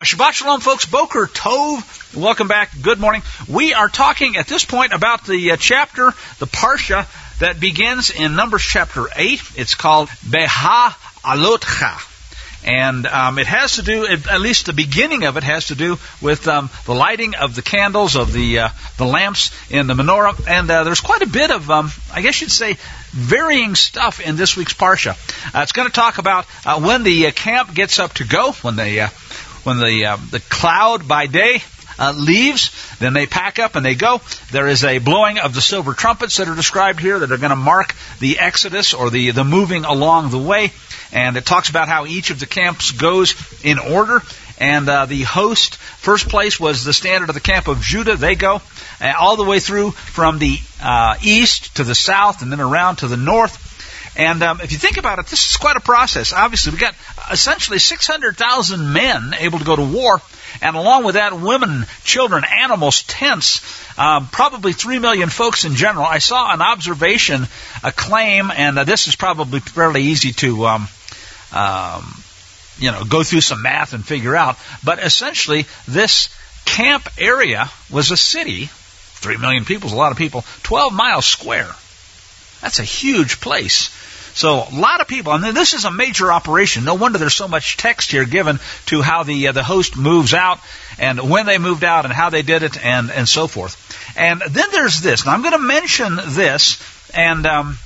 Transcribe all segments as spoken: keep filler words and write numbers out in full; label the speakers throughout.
Speaker 1: Shabbat Shalom, folks. Boker Tov. Welcome back. Good morning. We are talking at this point about the uh, chapter, the Parsha, that begins in Numbers chapter eight. It's called Beha-Alotcha. And um, it has to do, at least the beginning of it has to do with um, the lighting of the candles, of the uh, the lamps in the menorah. And uh, there's quite a bit of, um, I guess you'd say, varying stuff in this week's Parsha. Uh, it's going to talk about uh, when the uh, camp gets up to go, when the uh, when the uh, the cloud by day uh, leaves, then they pack up and they go. There is a blowing of the silver trumpets that are described here that are going to mark the exodus or the the moving along the way. And it talks about how each of the camps goes in order. And uh, the host, first place was the standard of the camp of Judah. They go uh, all the way through from the uh, east to the south and then around to the north. And um, if you think about it, this is quite a process. Obviously, we've got essentially six hundred thousand men able to go to war. And along with that, women, children, animals, tents, um, probably three million folks in general. I saw an observation, a claim, and uh, this is probably fairly easy to um, um, you know, go through some math and figure out. But essentially, this camp area was a city, three million people is a lot of people, twelve miles square. That's a huge place. So a lot of people, and this is a major operation. No wonder there's so much text here given to how the uh, the host moves out and when they moved out and how they did it and, and so forth. And then there's this. Now I'm going to mention this and um,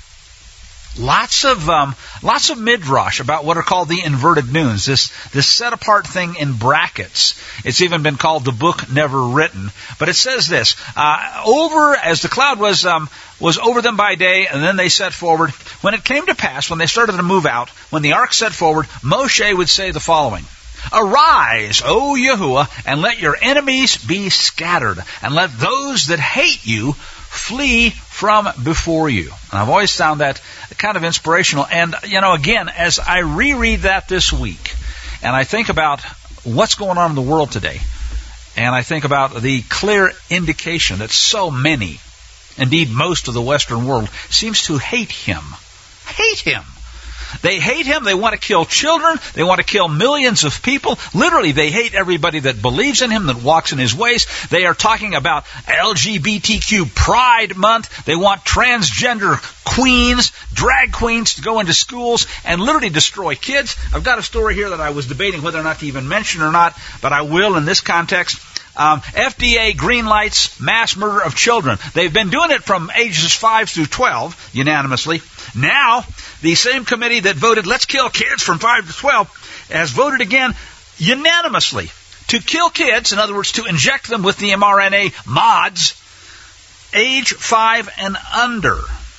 Speaker 1: lots of um, lots of midrash about what are called the inverted noons. This this set apart thing in brackets. It's even been called the book never written. But it says this: uh, over as the cloud was. Um, was over them by day, and then they set forward. When it came to pass, when they started to move out, when the ark set forward, Moshe would say the following: Arise, O Yahuwah, and let your enemies be scattered, and let those that hate you flee from before you. And I've always found that kind of inspirational. And, you know, again, as I reread that this week, and I think about what's going on in the world today, and I think about the clear indication that so many, indeed, most of the Western world seems to hate him. Hate him. They hate him. They want to kill children. They want to kill millions of people. Literally, they hate everybody that believes in him, that walks in his ways. They are talking about L G B T Q Pride Month. They want transgender queens, drag queens to go into schools and literally destroy kids. I've got a story here that I was debating whether or not to even mention or not, but I will in this context. Um, F D A green lights mass murder of children. They've been doing it from ages five through twelve unanimously. Now, the same committee that voted let's kill kids from five to twelve has voted again unanimously to kill kids, in other words, to inject them with the mRNA mods, age five and under.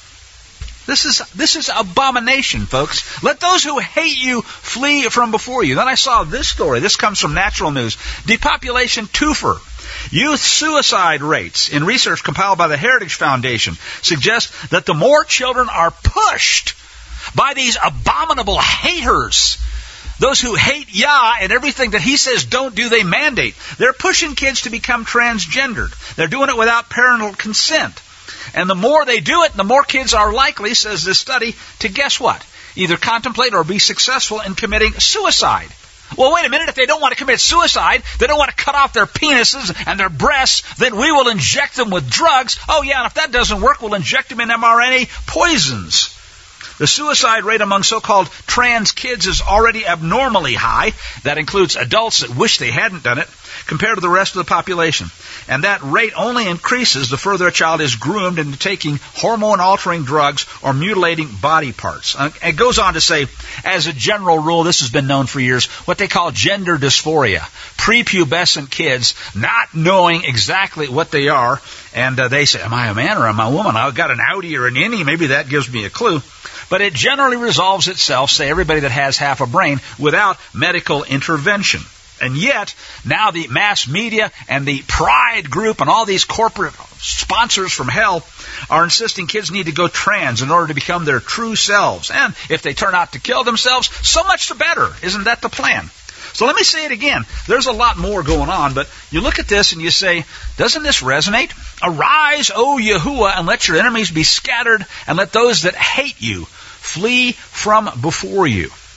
Speaker 1: This is this is abomination, folks. Let those who hate you flee from before you. Then I saw this story. This comes from Natural News. Depopulation twofer. Youth suicide rates in research compiled by the Heritage Foundation suggest that the more children are pushed by these abominable haters, those who hate Yah and everything that he says don't do, they mandate. They're pushing kids to become transgendered. They're doing it without parental consent. And the more they do it, the more kids are likely, says this study, to guess what? Either contemplate or be successful in committing suicide. Well, wait a minute. If they don't want to commit suicide, they don't want to cut off their penises and their breasts, then we will inject them with drugs. Oh, yeah, and if that doesn't work, we'll inject them in mRNA poisons. The suicide rate among so-called trans kids is already abnormally high. That includes adults that wish they hadn't done it, compared to the rest of the population. And that rate only increases the further a child is groomed into taking hormone-altering drugs or mutilating body parts. It goes on to say, as a general rule, this has been known for years, what they call gender dysphoria. Prepubescent kids not knowing exactly what they are, and uh, they say, am I a man or am I a woman? I've got an outie or an innie, maybe that gives me a clue. But it generally resolves itself, say everybody that has half a brain, without medical intervention. And yet, now the mass media and the Pride group and all these corporate sponsors from hell are insisting kids need to go trans in order to become their true selves. And if they turn out to kill themselves, so much the better. Isn't that the plan? So let me say it again. There's a lot more going on, but you look at this and you say, doesn't this resonate? Arise, O Yahuwah, and let your enemies be scattered, and let those that hate you flee from before you.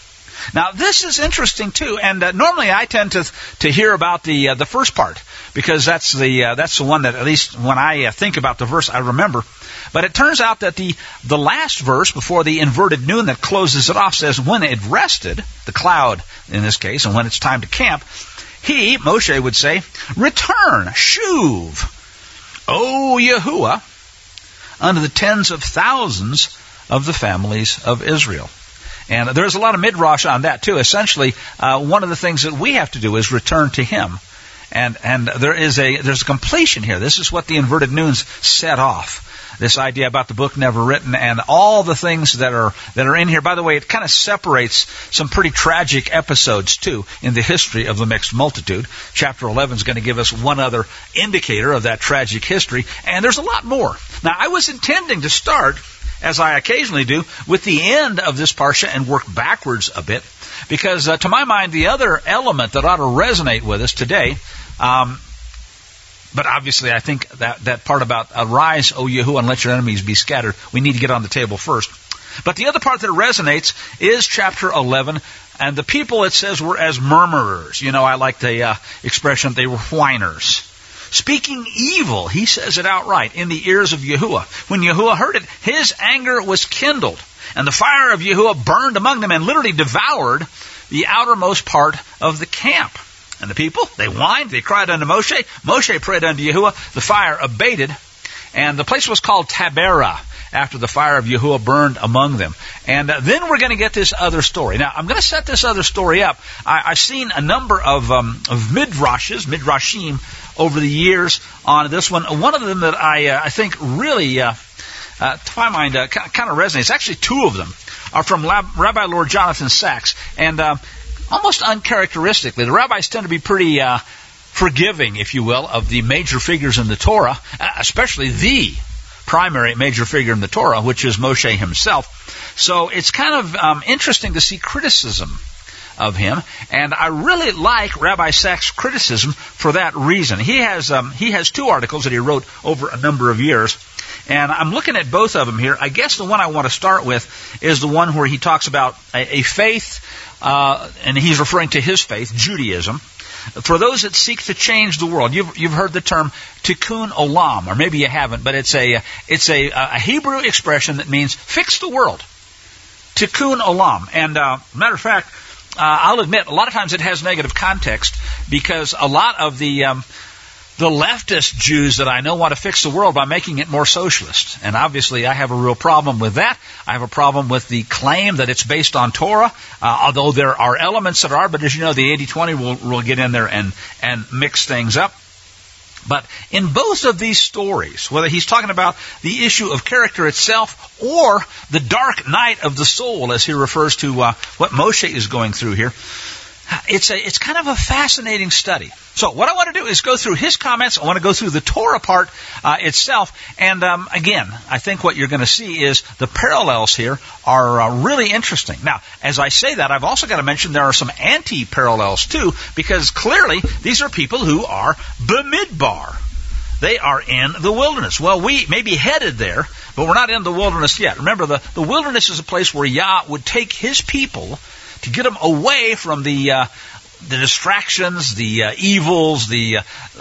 Speaker 1: Now, this is interesting too, and uh, normally I tend to to hear about the uh, the first part because that's the uh, that's the one that at least when I uh, think about the verse I remember. But it turns out that the the last verse before the inverted noon that closes it off says, "When it rested, the cloud in this case, and when it's time to camp, he, Moshe would say, return, shuv, O Yahuwah, unto the tens of thousands of the families of Israel." And there's a lot of midrash on that too. Essentially, uh, one of the things that we have to do is return to Him. And and there is a there's a completion here. This is what the inverted noons set off. This idea about the book never written and all the things that are that are in here. By the way, it kind of separates some pretty tragic episodes too in the history of the mixed multitude. Chapter eleven is going to give us one other indicator of that tragic history, and there's a lot more. Now, I was intending to start, as I occasionally do, with the end of this parsha and work backwards a bit, because uh, to my mind, the other element that ought to resonate with us today, um, but obviously I think that, that part about arise, O Yahuwah, and let your enemies be scattered, we need to get on the table first. But the other part that resonates is chapter eleven, and the people, it says, were as murmurers. You know, I like the uh, expression, they were whiners. Speaking evil, he says it outright, in the ears of Yahuwah. When Yahuwah heard it, his anger was kindled, and the fire of Yahuwah burned among them and literally devoured the outermost part of the camp. And the people, they whined, they cried unto Moshe. Moshe prayed unto Yahuwah. The fire abated, and the place was called Taberah, after the fire of Yahuwah burned among them. And uh, then we're going to get this other story. Now, I'm going to set this other story up. I, I've seen a number of, um, of midrashes, midrashim, over the years on this one. One of them that I uh, I think really, uh, uh, to my mind, uh, kind of resonates. Actually, two of them are from Lab- Rabbi Lord Jonathan Sacks. And uh, almost uncharacteristically, the rabbis tend to be pretty uh, forgiving, if you will, of the major figures in the Torah, especially the primary major figure in the Torah, which is Moshe himself. So it's kind of um, interesting to see criticism of him, and I really like Rabbi Sacks' criticism for that reason. He has um, he has two articles that he wrote over a number of years, and I'm looking at both of them here. I guess the one I want to start with is the one where he talks about a, a faith, uh, and he's referring to his faith, Judaism, for those that seek to change the world. You've, you've heard the term tikkun olam, or maybe you haven't, but it's a it's a, a Hebrew expression that means fix the world. Tikkun olam, and uh, matter of fact, Uh, I'll admit, a lot of times it has negative context because a lot of the um, the leftist Jews that I know want to fix the world by making it more socialist. And obviously I have a real problem with that. I have a problem with the claim that it's based on Torah, uh, although there are elements that are, but as you know, the eighty twenty will, will get in there and, and mix things up. But in both of these stories, whether he's talking about the issue of character itself or the dark night of the soul, as he refers to uh, what Moshe is going through here, it's a it's kind of a fascinating study. So what I want to do is go through his comments. I want to go through the Torah part uh, itself. And um, again, I think what you're going to see is the parallels here are uh, really interesting. Now, as I say that, I've also got to mention there are some anti-parallels too, because clearly these are people who are b'midbar. They are in the wilderness. Well, we may be headed there, but we're not in the wilderness yet. Remember, the, the wilderness is a place where Yah would take his people to get them away from the uh, the distractions, the uh, evils, the uh,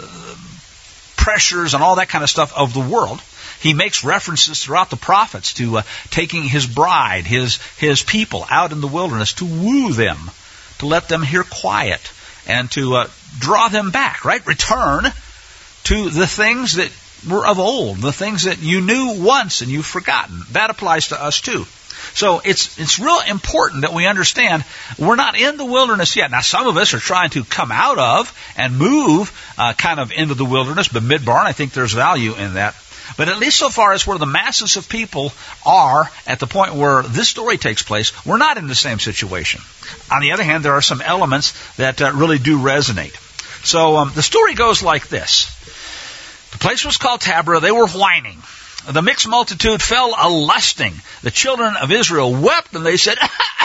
Speaker 1: pressures, and all that kind of stuff of the world. He makes references throughout the prophets to uh, taking his bride, his his people, out in the wilderness to woo them, to let them hear quiet, and to uh, draw them back, right? Return to the things that were of old, the things that you knew once and you've forgotten. That applies to us too. So it's it's real important that we understand we're not in the wilderness yet. Now, some of us are trying to come out of and move uh, kind of into the wilderness, but Midbar, and I think there's value in that. But at least so far as where the masses of people are at the point where this story takes place, we're not in the same situation. On the other hand, there are some elements that uh, really do resonate. So um, the story goes like this. The place was called Taberah. They were whining. The mixed multitude fell a-lusting. The children of Israel wept, and they said,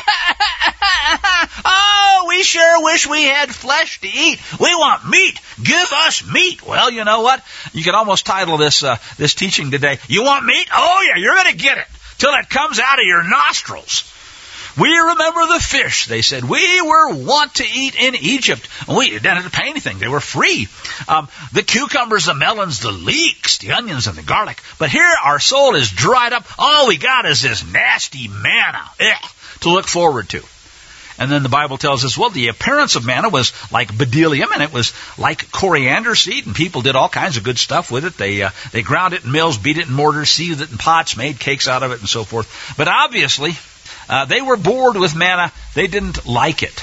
Speaker 1: "Oh, we sure wish we had flesh to eat. We want meat. Give us meat." Well, you know what? You could almost title this uh, this teaching today, "You want meat? Oh, yeah, you're going to get it till it comes out of your nostrils." We remember the fish, they said. We were wont to eat in Egypt. We didn't have to pay anything. They were free. Um, the cucumbers, the melons, the leeks, the onions, and the garlic. But here our soul is dried up. All we got is this nasty manna ugh, to look forward to. And then the Bible tells us, well, the appearance of manna was like bdellium, and it was like coriander seed, and people did all kinds of good stuff with it. They uh, they ground it in mills, beat it in mortars, seethed it in pots, made cakes out of it, and so forth. But obviously, uh, they were bored with manna. They didn't like it.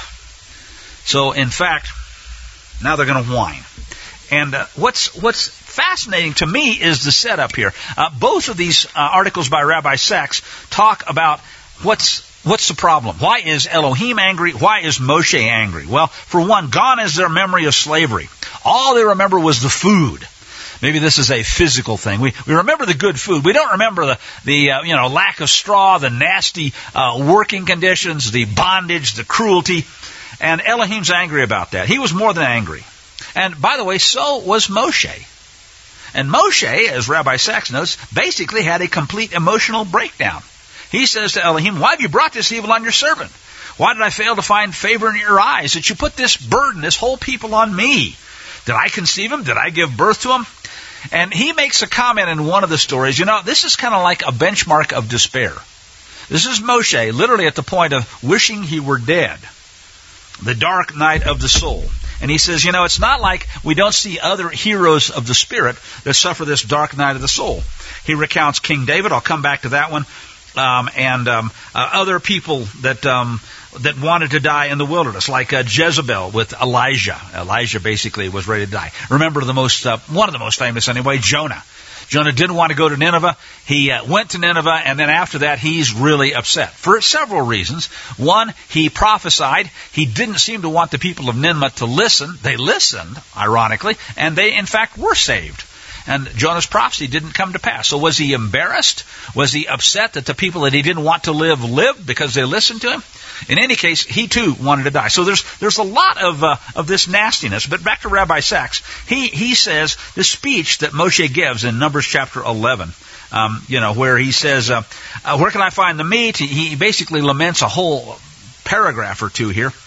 Speaker 1: So, in fact, now they're going to whine. And uh, what's what's fascinating to me is the setup here. Uh, both of these uh, articles by Rabbi Sacks talk about what's What's the problem? Why is Elohim angry? Why is Moshe angry? Well, for one, gone is their memory of slavery. All they remember was the food. Maybe this is a physical thing. We we remember the good food. We don't remember the the uh, you know lack of straw, the nasty uh, working conditions, the bondage, the cruelty. And Elohim's angry about that. He was more than angry. And by the way, so was Moshe. And Moshe, as Rabbi Sacks notes, basically had a complete emotional breakdown. He says to Elohim, why have you brought this evil on your servant? Why did I fail to find favor in your eyes that you put this burden, this whole people on me? Did I conceive him? Did I give birth to him? And he makes a comment in one of the stories. You know, this is kind of like a benchmark of despair. This is Moshe, literally at the point of wishing he were dead. The dark night of the soul. And he says, you know, it's not like we don't see other heroes of the Spirit that suffer this dark night of the soul. He recounts King David. I'll come back to that one. Um, and um, uh, other people that um, that wanted to die in the wilderness, like uh, Jezebel with Elijah. Elijah basically was ready to die. Remember the most, uh, one of the most famous anyway, Jonah. Jonah didn't want to go to Nineveh. He uh, went to Nineveh, and then after that, he's really upset for several reasons. One, he prophesied. He didn't seem to want the people of Nineveh to listen. They listened, ironically, and they, in fact, were saved. And Jonah's prophecy didn't come to pass. So was he embarrassed? Was he upset that the people that he didn't want to live lived because they listened to him? In any case, he too wanted to die. So there's there's a lot of uh, of this nastiness. But back to Rabbi Sacks, he he says the speech that Moshe gives in Numbers chapter eleven, um, you know, where he says, uh, uh, "Where can I find the meat?" He, he basically laments a whole paragraph or two here.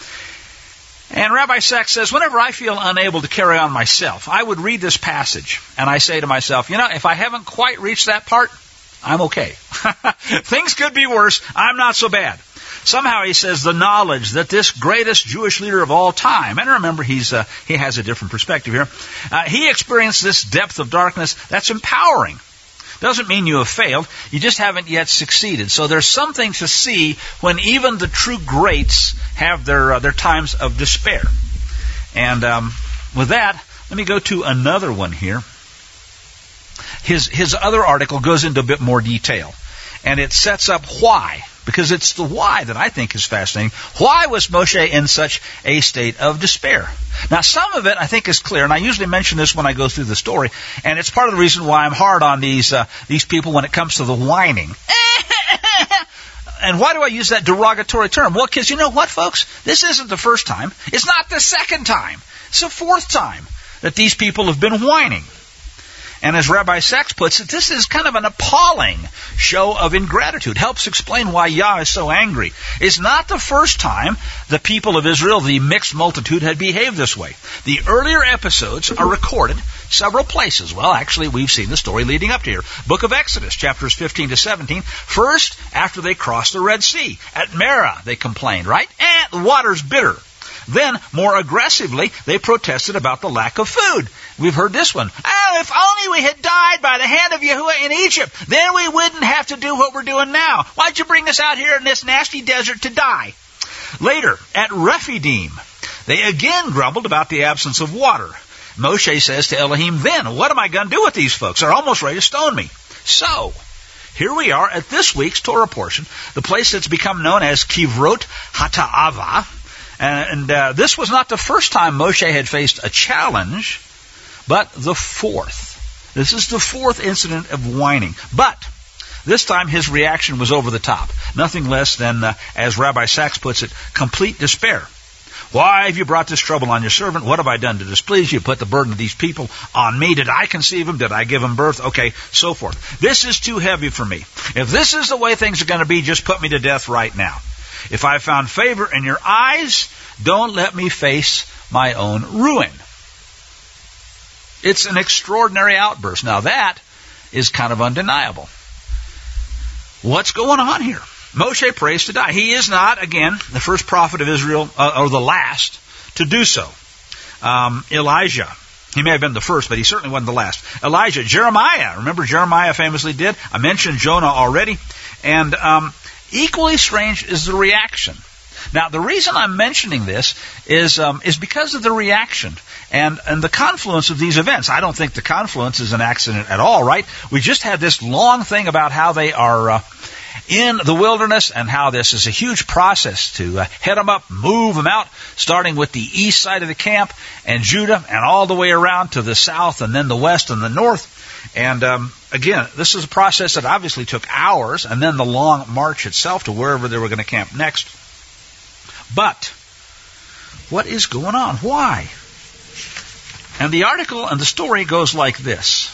Speaker 1: And Rabbi Sacks says, whenever I feel unable to carry on myself, I would read this passage, and I say to myself, you know, if I haven't quite reached that part, I'm okay. Things could be worse. I'm not so bad. Somehow, he says, the knowledge that this greatest Jewish leader of all time, and remember, he's uh, he has a different perspective here, uh, he experienced this depth of darkness that's empowering. Doesn't mean you have failed. You just haven't yet succeeded. So there's something to see when even the true greats have their uh, their times of despair. And um, with that, let me go to another one here. His his other article goes into a bit more detail, and it sets up why, because it's the why that I think is fascinating. Why was Moshe in such a state of despair? Now, some of it I think is clear, and I usually mention this when I go through the story, and it's part of the reason why I'm hard on these uh, these people when it comes to the whining. And why do I use that derogatory term? Well, because you know what, folks? This isn't the first time. It's not the second time. It's the fourth time that these people have been whining. And as Rabbi Sacks puts it, this is kind of an appalling show of ingratitude. Helps explain why Yah is so angry. It's not the first time the people of Israel, the mixed multitude, had behaved this way. The earlier episodes are recorded several places. Well, actually, we've seen the story leading up to here. Book of Exodus, chapters fifteen to seventeen. First, after they crossed the Red Sea. At Marah, they complained, right? Eh, the water's bitter. Then, more aggressively, they protested about the lack of food. We've heard this one. Oh, if only we had died by the hand of Yahuwah in Egypt, then we wouldn't have to do what we're doing now. Why'd you bring us out here in this nasty desert to die? Later, at Rephidim, they again grumbled about the absence of water. Moshe says to Elohim, then, what am I going to do with these folks? They're almost ready to stone me. So, here we are at this week's Torah portion, the place that's become known as Kivrot Hata'ava. And uh, this was not the first time Moshe had faced a challenge, but the fourth. This is the fourth incident of whining. But this time his reaction was over the top. Nothing less than, uh, as Rabbi Sacks puts it, complete despair. Why have you brought this trouble on your servant? What have I done to displease you? Put the burden of these people on me. Did I conceive them? Did I give them birth? Okay, so forth. This is too heavy for me. If this is the way things are going to be, just put me to death right now. If I have found favor in your eyes, don't let me face my own ruin. It's an extraordinary outburst. Now that is kind of undeniable. What's going on here? Moshe prays to die. He is not, again, the first prophet of Israel, uh, or the last, to do so. Um, Elijah. He may have been the first, but he certainly wasn't the last. Elijah. Jeremiah. Remember Jeremiah famously did? I mentioned Jonah already. And um, equally strange is the reaction. Now, the reason I'm mentioning this is um, is because of the reaction and, and the confluence of these events. I don't think the confluence is an accident at all, right? We just had this long thing about how they are uh, in the wilderness and how this is a huge process to uh, head them up, move them out, starting with the east side of the camp and Judah and all the way around to the south and then the west and the north. And um, again, this is a process that obviously took hours, and then the long march itself to wherever they were going to camp next. But what is going on? Why? And the article and the story goes like this.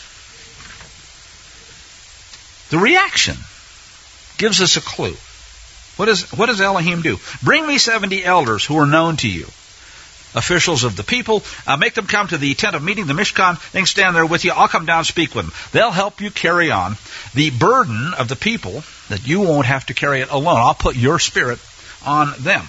Speaker 1: The reaction gives us a clue. What, is, what does Elohim do? Bring me seventy elders who are known to you, officials of the people. Uh, make them come to the tent of meeting, the Mishkan. They can stand there with you. I'll come down and speak with them. They'll help you carry on the burden of the people, that you won't have to carry it alone. I'll put your spirit on them.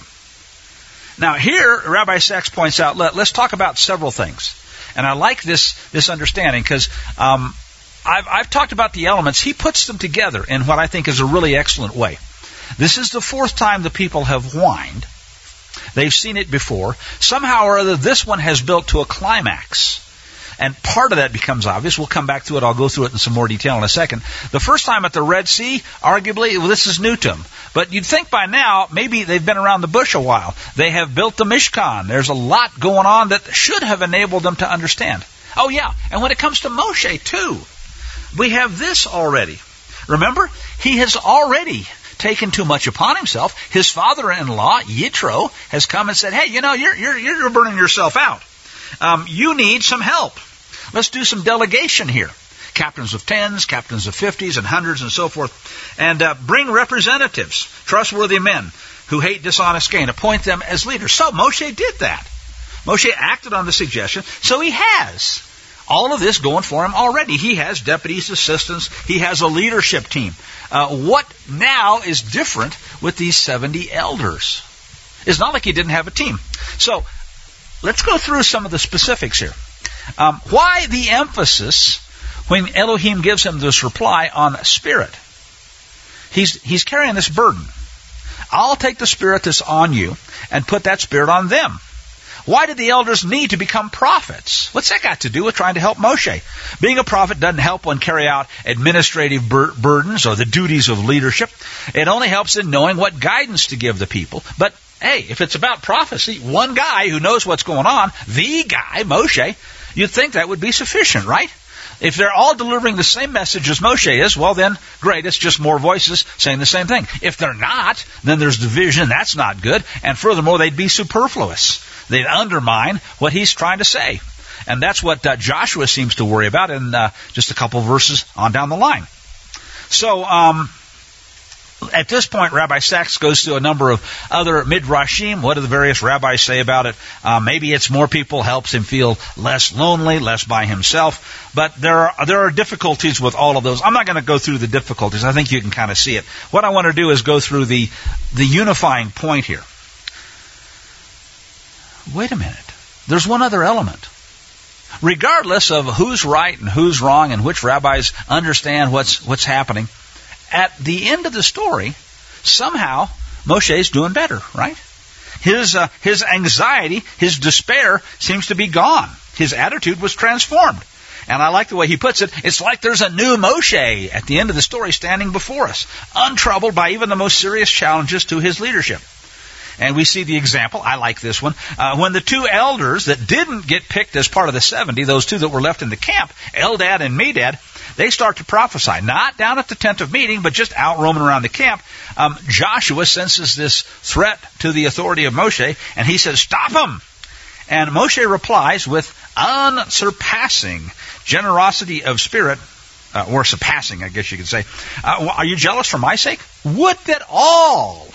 Speaker 1: Now here, Rabbi Sachs points out, let, let's talk about several things. And I like this, this understanding because um, I've, I've talked about the elements. He puts them together in what I think is a really excellent way. This is the fourth time the people have whined. They've seen it before. Somehow or other, this one has built to a climax. And part of that becomes obvious. We'll come back to it. I'll go through it in some more detail in a second. The first time at the Red Sea, arguably, well, this is new to them. But you'd think by now, maybe they've been around the bush a while. They have built the Mishkan. There's a lot going on that should have enabled them to understand. Oh, yeah. And when it comes to Moshe, too, we have this already. Remember, he has already taken too much upon himself. His father-in-law, Yitro, has come and said, hey, you know, you're, you're, you're burning yourself out. Um, you need some help. Let's do some delegation here. Captains of tens, captains of fifties, and hundreds, and so forth. And uh, bring representatives, trustworthy men who hate dishonest gain. Appoint them as leaders. So Moshe did that. Moshe acted on the suggestion. So he has all of this going for him already. He has deputies, assistants. He has a leadership team. Uh, what now is different with these seventy elders? It's not like he didn't have a team. So let's go through some of the specifics here. Um, why the emphasis when Elohim gives him this reply on spirit? He's, he's carrying this burden. I'll take the spirit that's on you and put that spirit on them. Why did the elders need to become prophets? What's that got to do with trying to help Moshe? Being a prophet doesn't help one carry out administrative bur- burdens or the duties of leadership. It only helps in knowing what guidance to give the people. But hey, if it's about prophecy, one guy who knows what's going on, the guy, Moshe, you'd think that would be sufficient, right? If they're all delivering the same message as Moshe is, well then, great, it's just more voices saying the same thing. If they're not, then there's division, that's not good, and furthermore, they'd be superfluous. They'd undermine what he's trying to say. And that's what uh, Joshua seems to worry about in uh, just a couple verses on down the line. So, um... at this point, Rabbi Sachs goes through a number of other midrashim. What do the various rabbis say about it? Uh, maybe it's more people, helps him feel less lonely, less by himself. But there are there are difficulties with all of those. I'm not going to go through the difficulties. I think you can kind of see it. What I want to do is go through the the unifying point here. Wait a minute. There's one other element. Regardless of who's right and who's wrong and which rabbis understand what's what's happening, at the end of the story, somehow Moshe's doing better, right? His uh, his anxiety, his despair seems to be gone. His attitude was transformed. And I like the way he puts it. It's like there's a new Moshe at the end of the story standing before us, untroubled by even the most serious challenges to his leadership. And we see the example. I like this one. Uh, when the two elders that didn't get picked as part of the seventy, those two that were left in the camp, Eldad and Medad, they start to prophesy. Not down at the tent of meeting, but just out roaming around the camp. Um, Joshua senses this threat to the authority of Moshe, and he says, stop him! And Moshe replies with unsurpassing generosity of spirit, uh, or surpassing, I guess you could say. Uh, are you jealous for my sake? Would that all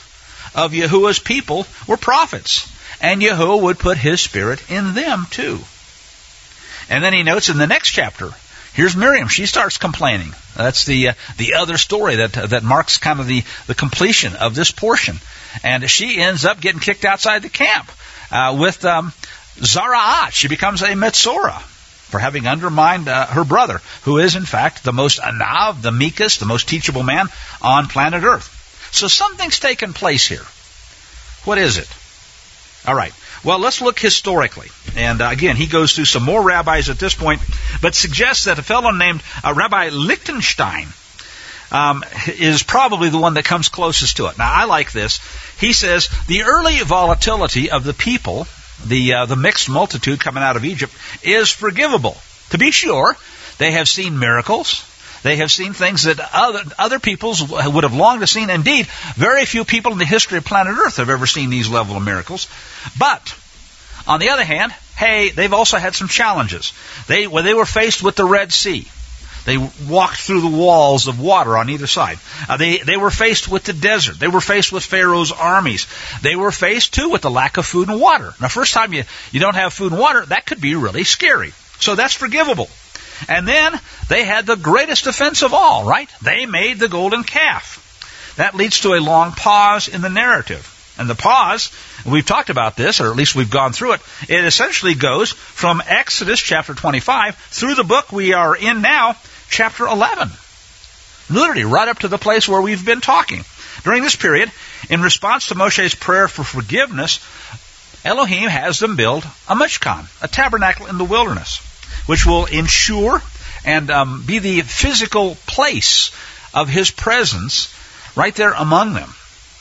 Speaker 1: of Yahuwah's people were prophets, and Yahuwah would put His Spirit in them too. And then he notes in the next chapter, here's Miriam. She starts complaining. That's the uh, the other story that uh, that marks kind of the, the completion of this portion. And she ends up getting kicked outside the camp uh, with um, Zara'at. She becomes a Metzorah for having undermined uh, her brother, who is, in fact, the most anav, the meekest, the most teachable man on planet Earth. So something's taken place here. What is it? All right. Well, let's look historically. And uh, again, he goes through some more rabbis at this point, but suggests that a fellow named uh, Rabbi Lichtenstein um, is probably the one that comes closest to it. Now, I like this. He says, the early volatility of the people, the uh, the mixed multitude coming out of Egypt, is forgivable. To be sure, they have seen miracles. They have seen things that other other peoples would have longed to see. Indeed, very few people in the history of planet Earth have ever seen these level of miracles. But, on the other hand, hey, they've also had some challenges. They when they were faced with the Red Sea, they walked through the walls of water on either side. Uh, they, they were faced with the desert. They were faced with Pharaoh's armies. They were faced, too, with the lack of food and water. Now, first time you, you don't have food and water, that could be really scary. So that's forgivable. And then they had the greatest offense of all, right? They made the golden calf. That leads to a long pause in the narrative. And the pause, we've talked about this, or at least we've gone through it, it essentially goes from Exodus chapter twenty-five through the book we are in now, chapter eleven. Literally right up to the place where we've been talking. During this period, in response to Moshe's prayer for forgiveness, Elohim has them build a mishkan, a tabernacle in the wilderness, which will ensure and um, be the physical place of His presence right there among them.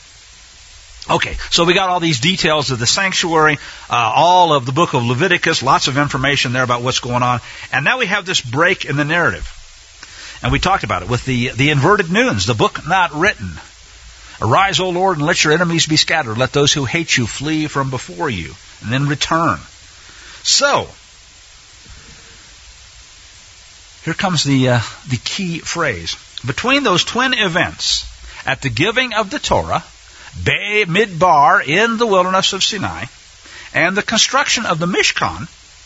Speaker 1: Okay, so we got all these details of the sanctuary, uh, all of the book of Leviticus, lots of information there about what's going on. And now we have this break in the narrative. And we talked about it with the, the inverted noons, the book not written. Arise, O Lord, and let your enemies be scattered. Let those who hate you flee from before you, and then return. So, here comes the uh, the key phrase. Between those twin events, at the giving of the Torah, Be Midbar in the wilderness of Sinai, and the construction of the Mishkan,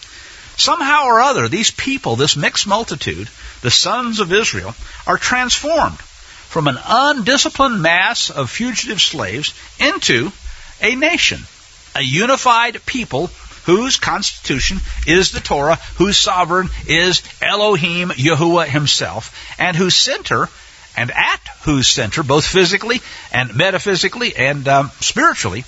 Speaker 1: somehow or other, these people, this mixed multitude, the sons of Israel, are transformed from an undisciplined mass of fugitive slaves into a nation, a unified people whose constitution is the Torah, whose sovereign is Elohim, Yahuwah Himself, and whose center, and at whose center, both physically and metaphysically and um, spiritually,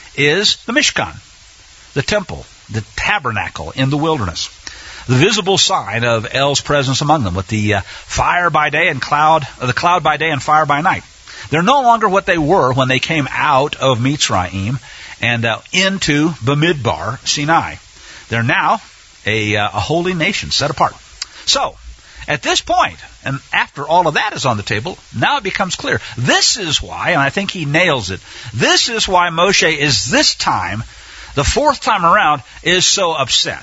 Speaker 1: is the Mishkan, the temple, the tabernacle in the wilderness. The visible sign of El's presence among them, with the uh, fire by day and cloud, uh, the cloud by day and fire by night. They're no longer what they were when they came out of Mitzrayim and uh, into Bamidbar, Sinai. They're now a, uh, a holy nation, set apart. So, at this point, and after all of that is on the table, now it becomes clear. This is why, and I think he nails it, this is why Moshe is this time, the fourth time around, is so upset.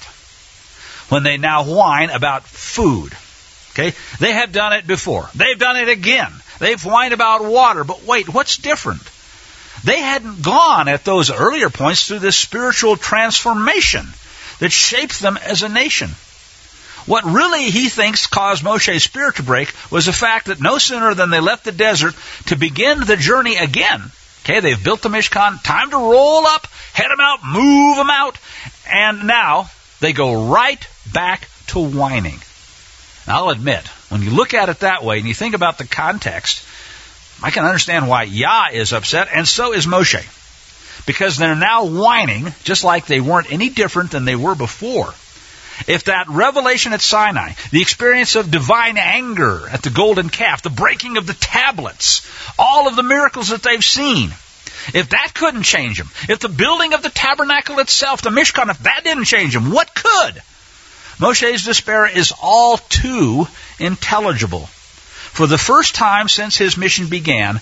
Speaker 1: When they now whine about food. Okay? They have done it before. They've done it again. They've whined about water. But wait, what's different? They hadn't gone at those earlier points through this spiritual transformation that shaped them as a nation. What really he thinks caused Moshe's spirit to break was the fact that no sooner than they left the desert to begin the journey again. Okay, they've built the Mishkan. Time to roll up, head them out, move them out. And now they go right back to whining. Now, I'll admit, when you look at it that way and you think about the context, I can understand why Yah is upset, and so is Moshe. Because they're now whining just like they weren't any different than they were before. If that revelation at Sinai, the experience of divine anger at the golden calf, the breaking of the tablets, all of the miracles that they've seen, if that couldn't change them, if the building of the tabernacle itself, the Mishkan, if that didn't change them, what could? Moshe's despair is all too intelligible. For the first time since his mission began,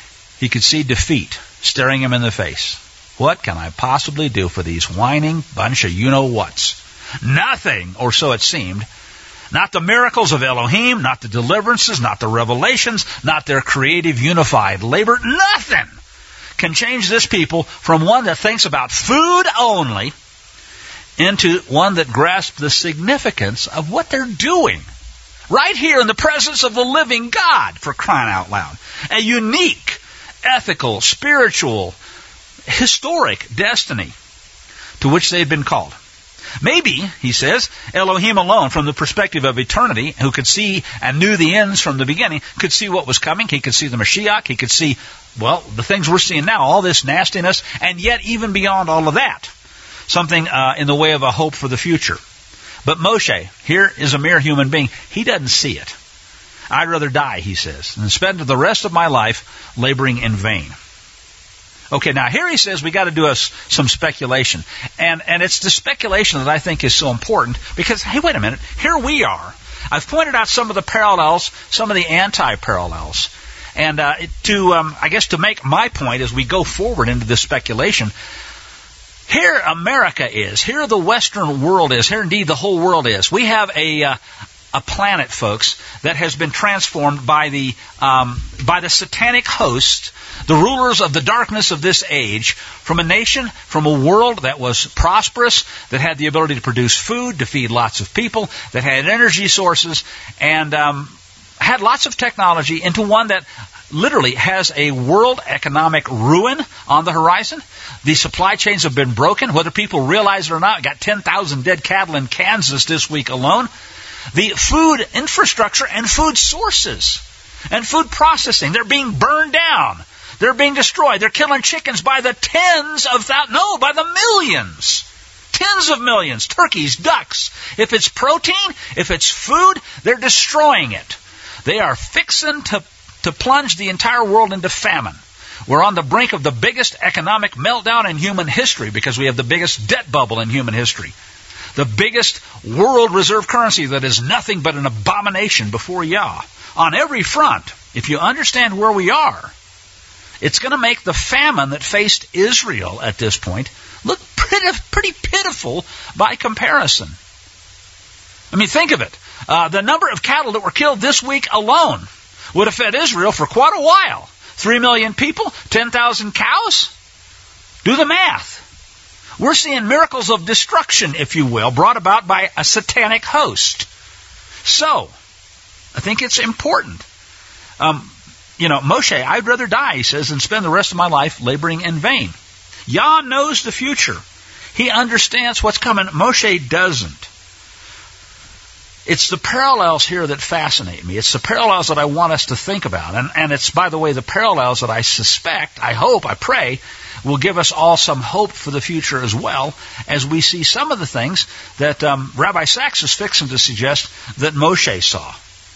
Speaker 1: he could see defeat staring him in the face. What can I possibly do for these whining bunch of you-know-whats? Nothing, or so it seemed. Not the miracles of Elohim, not the deliverances, not the revelations, not their creative unified labor, nothing can change this people from one that thinks about food only into one that grasps the significance of what they're doing. Right here in the presence of the living God, for crying out loud. A unique, ethical, spiritual, historic destiny to which they've been called. Maybe, he says, Elohim alone, from the perspective of eternity, who could see and knew the ends from the beginning, could see what was coming. He could see the Mashiach. He could see, well, the things we're seeing now, all this nastiness, and yet even beyond all of that, something uh, in the way of a hope for the future. But Moshe, here is a mere human being. He doesn't see it. I'd rather die, he says, than spend the rest of my life laboring in vain. Okay, now here he says we got to do a, some speculation. And, and it's the speculation that I think is so important because, hey, wait a minute, here we are. I've pointed out some of the parallels, some of the anti-parallels. And uh, to, um, I guess to make my point as we go forward into this speculation, here America is, here the Western world is, here indeed the whole world is. We have a uh, a planet, folks, that has been transformed by the um, by the satanic host, the rulers of the darkness of this age, from a nation, from a world that was prosperous, that had the ability to produce food, to feed lots of people, that had energy sources, and um, had lots of technology, into one that literally has a world economic ruin on the horizon. The supply chains have been broken, whether people realize it or not. Got ten thousand dead cattle in Kansas this week alone. The food infrastructure and food sources and food processing, they're being burned down. They're being destroyed. They're killing chickens by the tens of thousands, no, by the millions. Tens of millions. Turkeys, ducks. If it's protein, if it's food, they're destroying it. They are fixing to, to plunge the entire world into famine. We're on the brink of the biggest economic meltdown in human history because we have the biggest debt bubble in human history. The biggest world reserve currency that is nothing but an abomination before Yah. On every front, if you understand where we are, it's going to make the famine that faced Israel at this point look pretty, pretty pitiful by comparison. I mean, think of it. Uh, the number of cattle that were killed this week alone would have fed Israel for quite a while. Three million people, ten thousand cows. Do the math. We're seeing miracles of destruction, if you will, brought about by a satanic host. So, I think it's important. Um, you know, Moshe, I'd rather die, he says, than spend the rest of my life laboring in vain. Yah knows the future. He understands what's coming. Moshe doesn't. It's the parallels here that fascinate me. It's the parallels that I want us to think about. And, and it's, by the way, the parallels that I suspect, I hope, I pray, will give us all some hope for the future as well, as we see some of the things that um, Rabbi Sachs is fixing to suggest that Moshe saw.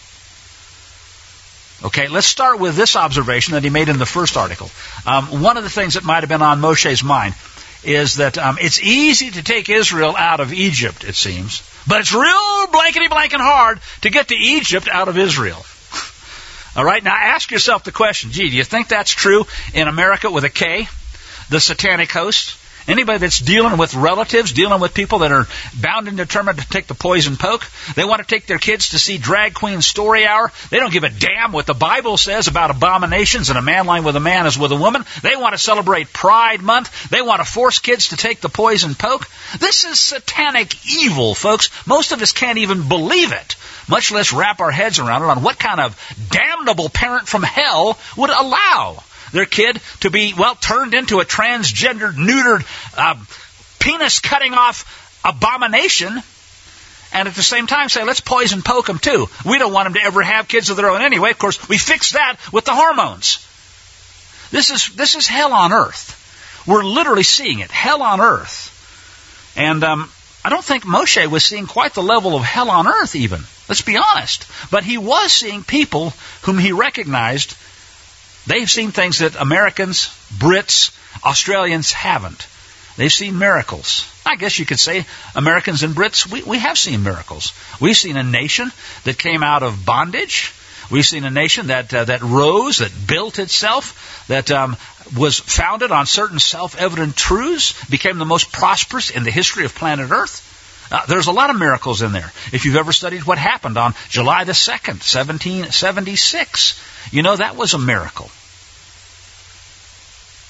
Speaker 1: Okay, let's start with this observation that he made in the first article. Um, one of the things that might have been on Moshe's mind is that um, it's easy to take Israel out of Egypt, it seems, but it's real blankety-blank and hard to get to Egypt out of Israel. All right, now ask yourself the question, gee, do you think that's true in America with a K? The satanic host? Anybody that's dealing with relatives, dealing with people that are bound and determined to take the poison poke, they want to take their kids to see Drag Queen Story Hour. They don't give a damn what the Bible says about abominations and a man lying with a man is with a woman. They want to celebrate Pride Month. They want to force kids to take the poison poke. This is satanic evil, folks. Most of us can't even believe it, much less wrap our heads around it on what kind of damnable parent from hell would allow their kid to be, well, turned into a transgendered, neutered, uh, penis-cutting off abomination, and at the same time say, let's poison poke them too. We don't want them to ever have kids of their own anyway. Of course, we fix that with the hormones. This is this is hell on earth. We're literally seeing it, hell on earth. And um, I don't think Moshe was seeing quite the level of hell on earth even. Let's be honest. But he was seeing people whom he recognized. They've seen things that Americans, Brits, Australians haven't. They've seen miracles. I guess you could say Americans and Brits, we, we have seen miracles. We've seen a nation that came out of bondage. We've seen a nation that uh, that rose, that built itself, that um, was founded on certain self-evident truths, became the most prosperous in the history of planet Earth. Uh, there's a lot of miracles in there. If you've ever studied what happened on July the second, seventeen seventy-six, you know that was a miracle.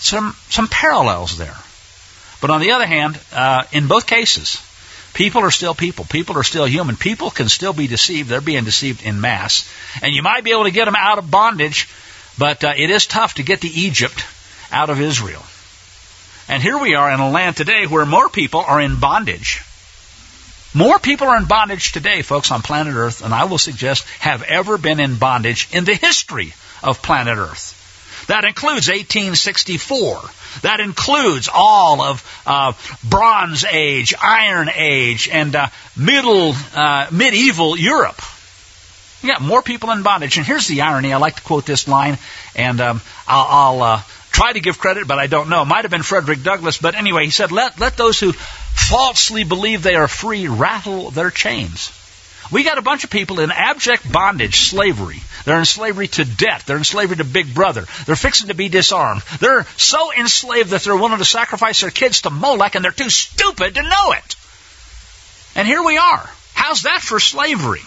Speaker 1: some, some parallels there. But on the other hand, uh, in both cases, people are still people. People are still human. People can still be deceived. They're being deceived in mass. And you might be able to get them out of bondage, but uh, it is tough to get the Egypt out of Israel. And here we are in a land today where more people are in bondage. More people are in bondage today, folks, on planet Earth, and I will suggest have ever been in bondage in the history of planet Earth. That includes eighteen sixty-four. That includes all of uh, Bronze Age, Iron Age, and uh, middle uh, medieval Europe. You got more people in bondage. And here's the irony. I like to quote this line, and um, I'll, I'll uh, try to give credit, but I don't know. It might have been Frederick Douglass, but anyway, he said, let, let those who falsely believe they are free rattle their chains. We got a bunch of people in abject bondage, slavery. They're in slavery to debt. They're in slavery to Big Brother. They're fixing to be disarmed. They're so enslaved that they're willing to sacrifice their kids to Molech, and they're too stupid to know it. And here we are. How's that for slavery?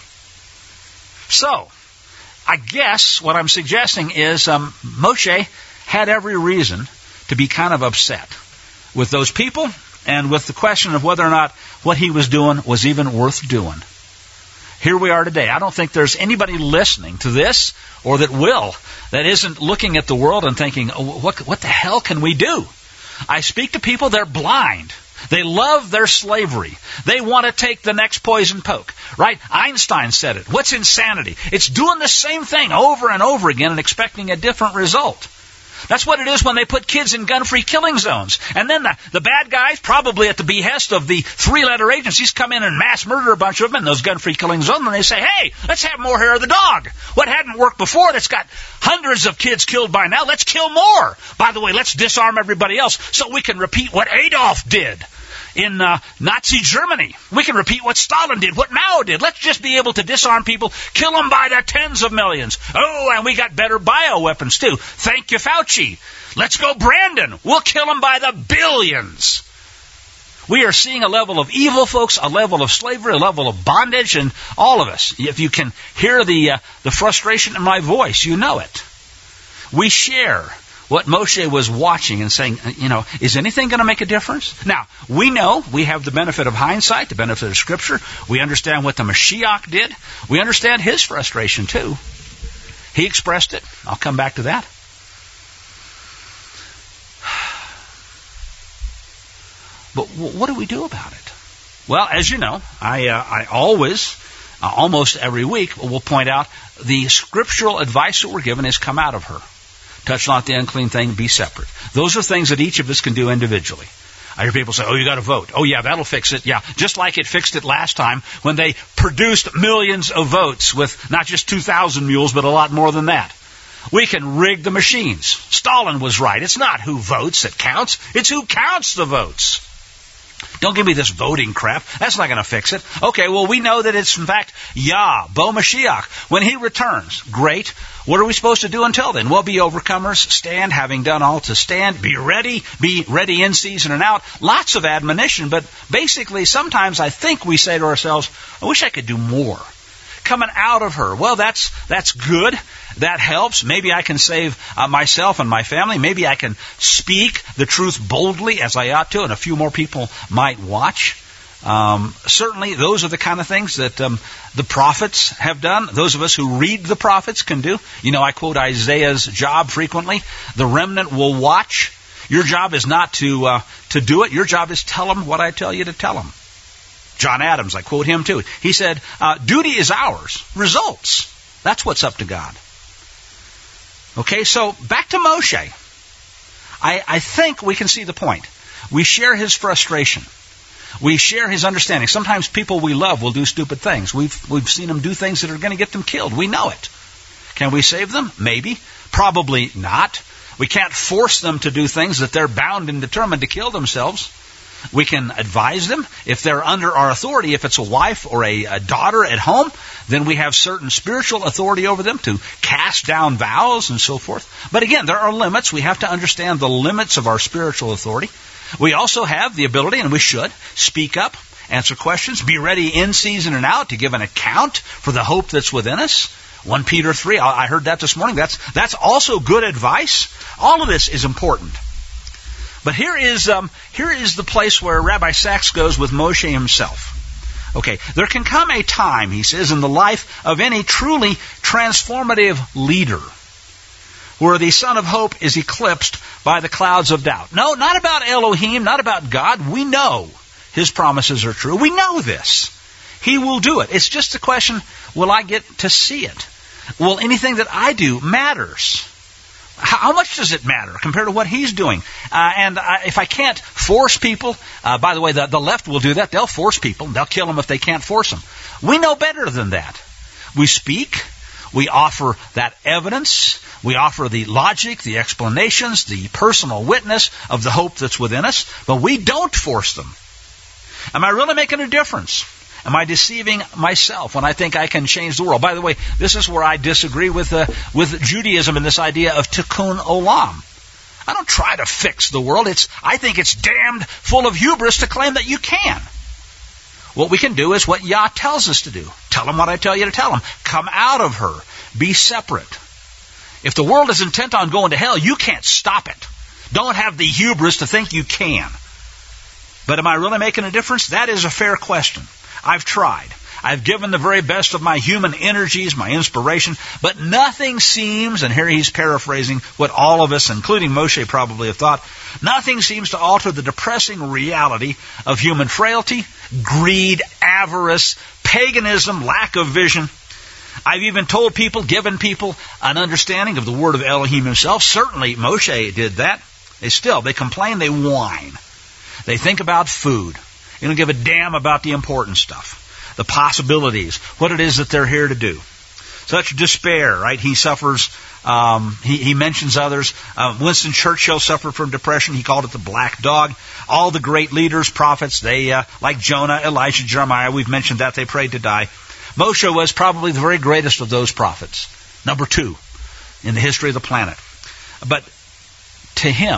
Speaker 1: So, I guess what I'm suggesting is um, Moshe had every reason to be kind of upset with those people and with the question of whether or not what he was doing was even worth doing. Here we are today. I don't think there's anybody listening to this or that will that isn't looking at the world and thinking, oh, what, what the hell can we do? I speak to people, they're blind. They love their slavery. They want to take the next poison poke, right? Einstein said it. What's insanity? It's doing the same thing over and over again and expecting a different result. That's what it is when they put kids in gun-free killing zones. And then the, the bad guys, probably at the behest of the three-letter agencies, come in and mass murder a bunch of them in those gun-free killing zones, and they say, hey, let's have more hair of the dog. What hadn't worked before that's got hundreds of kids killed by now, let's kill more. By the way, let's disarm everybody else so we can repeat what Adolf did in uh, Nazi Germany. We can repeat what Stalin did, what Mao did. Let's just be able to disarm people, kill them by the tens of millions. Oh, and we got better bioweapons too. Thank you, Fauci. Let's go, Brandon. We'll kill them by the billions. We are seeing a level of evil, folks, a level of slavery, a level of bondage, and all of us. If you can hear the uh, the frustration in my voice, you know it. We share what Moshe was watching and saying, you know, is anything going to make a difference? Now, we know we have the benefit of hindsight, the benefit of Scripture. We understand what the Mashiach did. We understand his frustration, too. He expressed it. I'll come back to that. But what do we do about it? Well, as you know, I, uh, I always, uh, almost every week, will point out the scriptural advice that we're given has come out of her. Touch not the unclean thing, be separate. Those are things that each of us can do individually. I hear people say, oh, you got to vote. Oh, yeah, that'll fix it. Yeah, just like it fixed it last time when they produced millions of votes with not just two thousand mules, but a lot more than that. We can rig the machines. Stalin was right. It's not who votes that counts. It's who counts the votes. Don't give me this voting crap. That's not going to fix it. Okay, well, we know that it's, in fact, Yah, Bo Mashiach. When he returns, great. What are we supposed to do until then? We'll be overcomers, stand, having done all to stand, be ready, be ready in season and out. Lots of admonition, but basically sometimes I think we say to ourselves, I wish I could do more. Coming out of her. Well, that's that's good. That helps. Maybe I can save uh, myself and my family. Maybe I can speak the truth boldly as I ought to, and a few more people might watch. Um, certainly, those are the kind of things that um, the prophets have done. Those of us who read the prophets can do. You know, I quote Isaiah's job frequently. The remnant will watch. Your job is not to uh, to do it. Your job is tell them what I tell you to tell them. John Adams, I quote him too. He said, uh, duty is ours. Results. That's what's up to God. Okay, so back to Moshe. I, I think we can see the point. We share his frustration. We share his understanding. Sometimes people we love will do stupid things. We've, we've seen them do things that are going to get them killed. We know it. Can we save them? Maybe. Probably not. We can't force them to do things that they're bound and determined to kill themselves. We can advise them. If they're under our authority, if it's a wife or a, a daughter at home, then we have certain spiritual authority over them to cast down vows and so forth. But again, there are limits. We have to understand the limits of our spiritual authority. We also have the ability, and we should, speak up, answer questions, be ready in season and out to give an account for the hope that's within us. First Peter three, I heard that this morning. That's, that's also good advice. All of this is important. But here is um, here is the place where Rabbi Sachs goes with Moshe himself. Okay, there can come a time, he says, in the life of any truly transformative leader where the Son of Hope is eclipsed by the clouds of doubt. No, not about Elohim, not about God. We know His promises are true. We know this. He will do it. It's just a question, will I get to see it? Will anything that I do matters? How much does it matter compared to what He's doing? Uh, and uh, if I can't force people, uh, by the way, the, the left will do that. They'll force people. They'll kill them if they can't force them. We know better than that. We speak. We offer that evidence. We offer the logic, the explanations, the personal witness of the hope that's within us. But we don't force them. Am I really making a difference? Am I deceiving myself when I think I can change the world? By the way, this is where I disagree with uh, with Judaism and this idea of tikkun olam. I don't try to fix the world. It's I think it's damned full of hubris to claim that you can. What we can do is what Yah tells us to do. Tell them what I tell you to tell them. Come out of her. Be separate. If the world is intent on going to hell, you can't stop it. Don't have the hubris to think you can. But am I really making a difference? That is a fair question. I've tried. I've given the very best of my human energies, my inspiration, but nothing seems, and here he's paraphrasing what all of us, including Moshe, probably have thought, nothing seems to alter the depressing reality of human frailty, greed, avarice, paganism, lack of vision. I've even told people, given people an understanding of the word of Elohim himself. Certainly Moshe did that. They still, they complain, they whine. They think about food. They don't give a damn about the important stuff, the possibilities, what it is that they're here to do. Such despair, right? He suffers, um, he, he mentions others. Uh, Winston Churchill suffered from depression. He called it the black dog. All the great leaders, prophets, they, uh, like Jonah, Elijah, Jeremiah, we've mentioned that, they prayed to die. Moshe was probably the very greatest of those prophets. Number two in the history of the planet. But to him,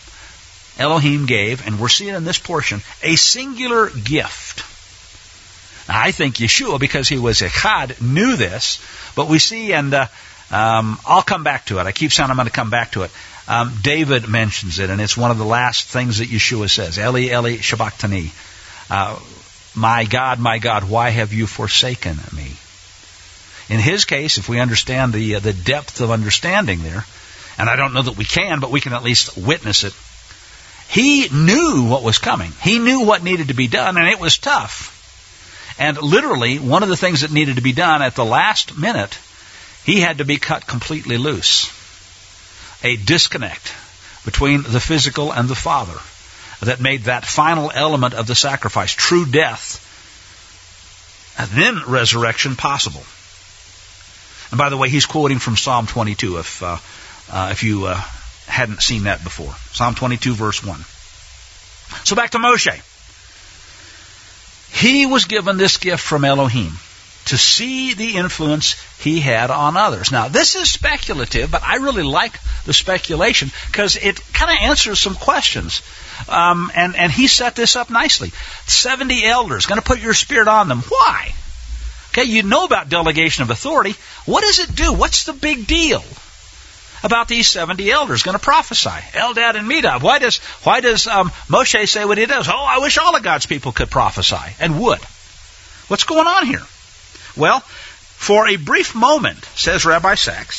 Speaker 1: Elohim gave, and we're seeing in this portion, a singular gift. Now, I think Yeshua, because he was Echad, knew this, but we see, and uh, um, I'll come back to it. I keep saying I'm going to come back to it. Um, David mentions it, and it's one of the last things that Yeshua says. Eli, Eli, Shabachthani. Uh, my God, my God, why have you forsaken me? In his case, if we understand the uh, the depth of understanding there, and I don't know that we can, but we can at least witness it, he knew what was coming. He knew what needed to be done, and it was tough. And literally, one of the things that needed to be done at the last minute, he had to be cut completely loose. A disconnect between the physical and the Father that made that final element of the sacrifice, true death, and then resurrection possible. And by the way, he's quoting from Psalm twenty-two, if, uh, uh, if you uh, hadn't seen that before. Psalm twenty-two, verse one. So back to Moshe. He was given this gift from Elohim to see the influence he had on others. Now, this is speculative, but I really like the speculation because it kind of answers some questions. Um, and, and he set this up nicely. seventy elders, going to put your spirit on them. Why? Okay, you know about delegation of authority. What does it do? What's the big deal about these seventy elders going to prophesy? Eldad and Medad. Why does why does um, Moshe say what he does? Oh, I wish all of God's people could prophesy and would. What's going on here? Well, for a brief moment, says Rabbi Sachs,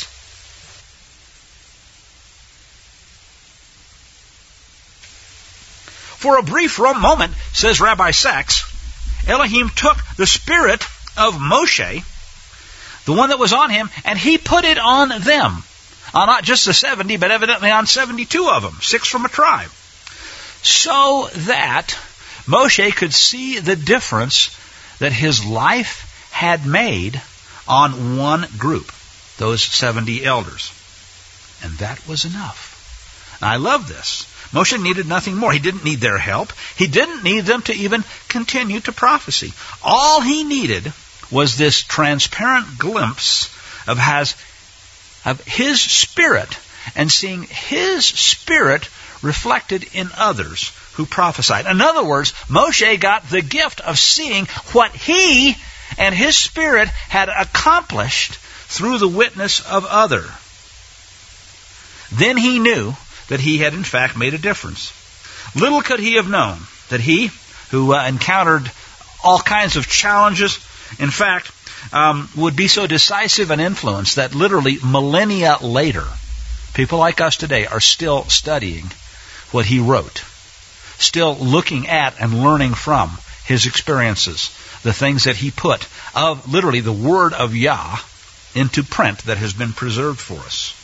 Speaker 1: for a brief moment, says Rabbi Sachs, Elohim took the spirit of Moshe, the one that was on him, and he put it on them. On not just the seventy, but evidently on seventy-two of them, six from a tribe. So that Moshe could see the difference that his life had made on one group, those seventy elders. And that was enough. Now, I love this. Moshe needed nothing more. He didn't need their help. He didn't need them to even continue to prophesy. All he needed was this transparent glimpse of has of his spirit and seeing his spirit reflected in others who prophesied. In other words, Moshe got the gift of seeing what he and his spirit had accomplished through the witness of others. Then he knew that he had in fact made a difference. Little could he have known that he, who uh, encountered all kinds of challenges, in fact, um, would be so decisive an influence that literally millennia later, people like us today are still studying what he wrote, still looking at and learning from his experiences, the things that he put of literally the Word of Yah into print that has been preserved for us.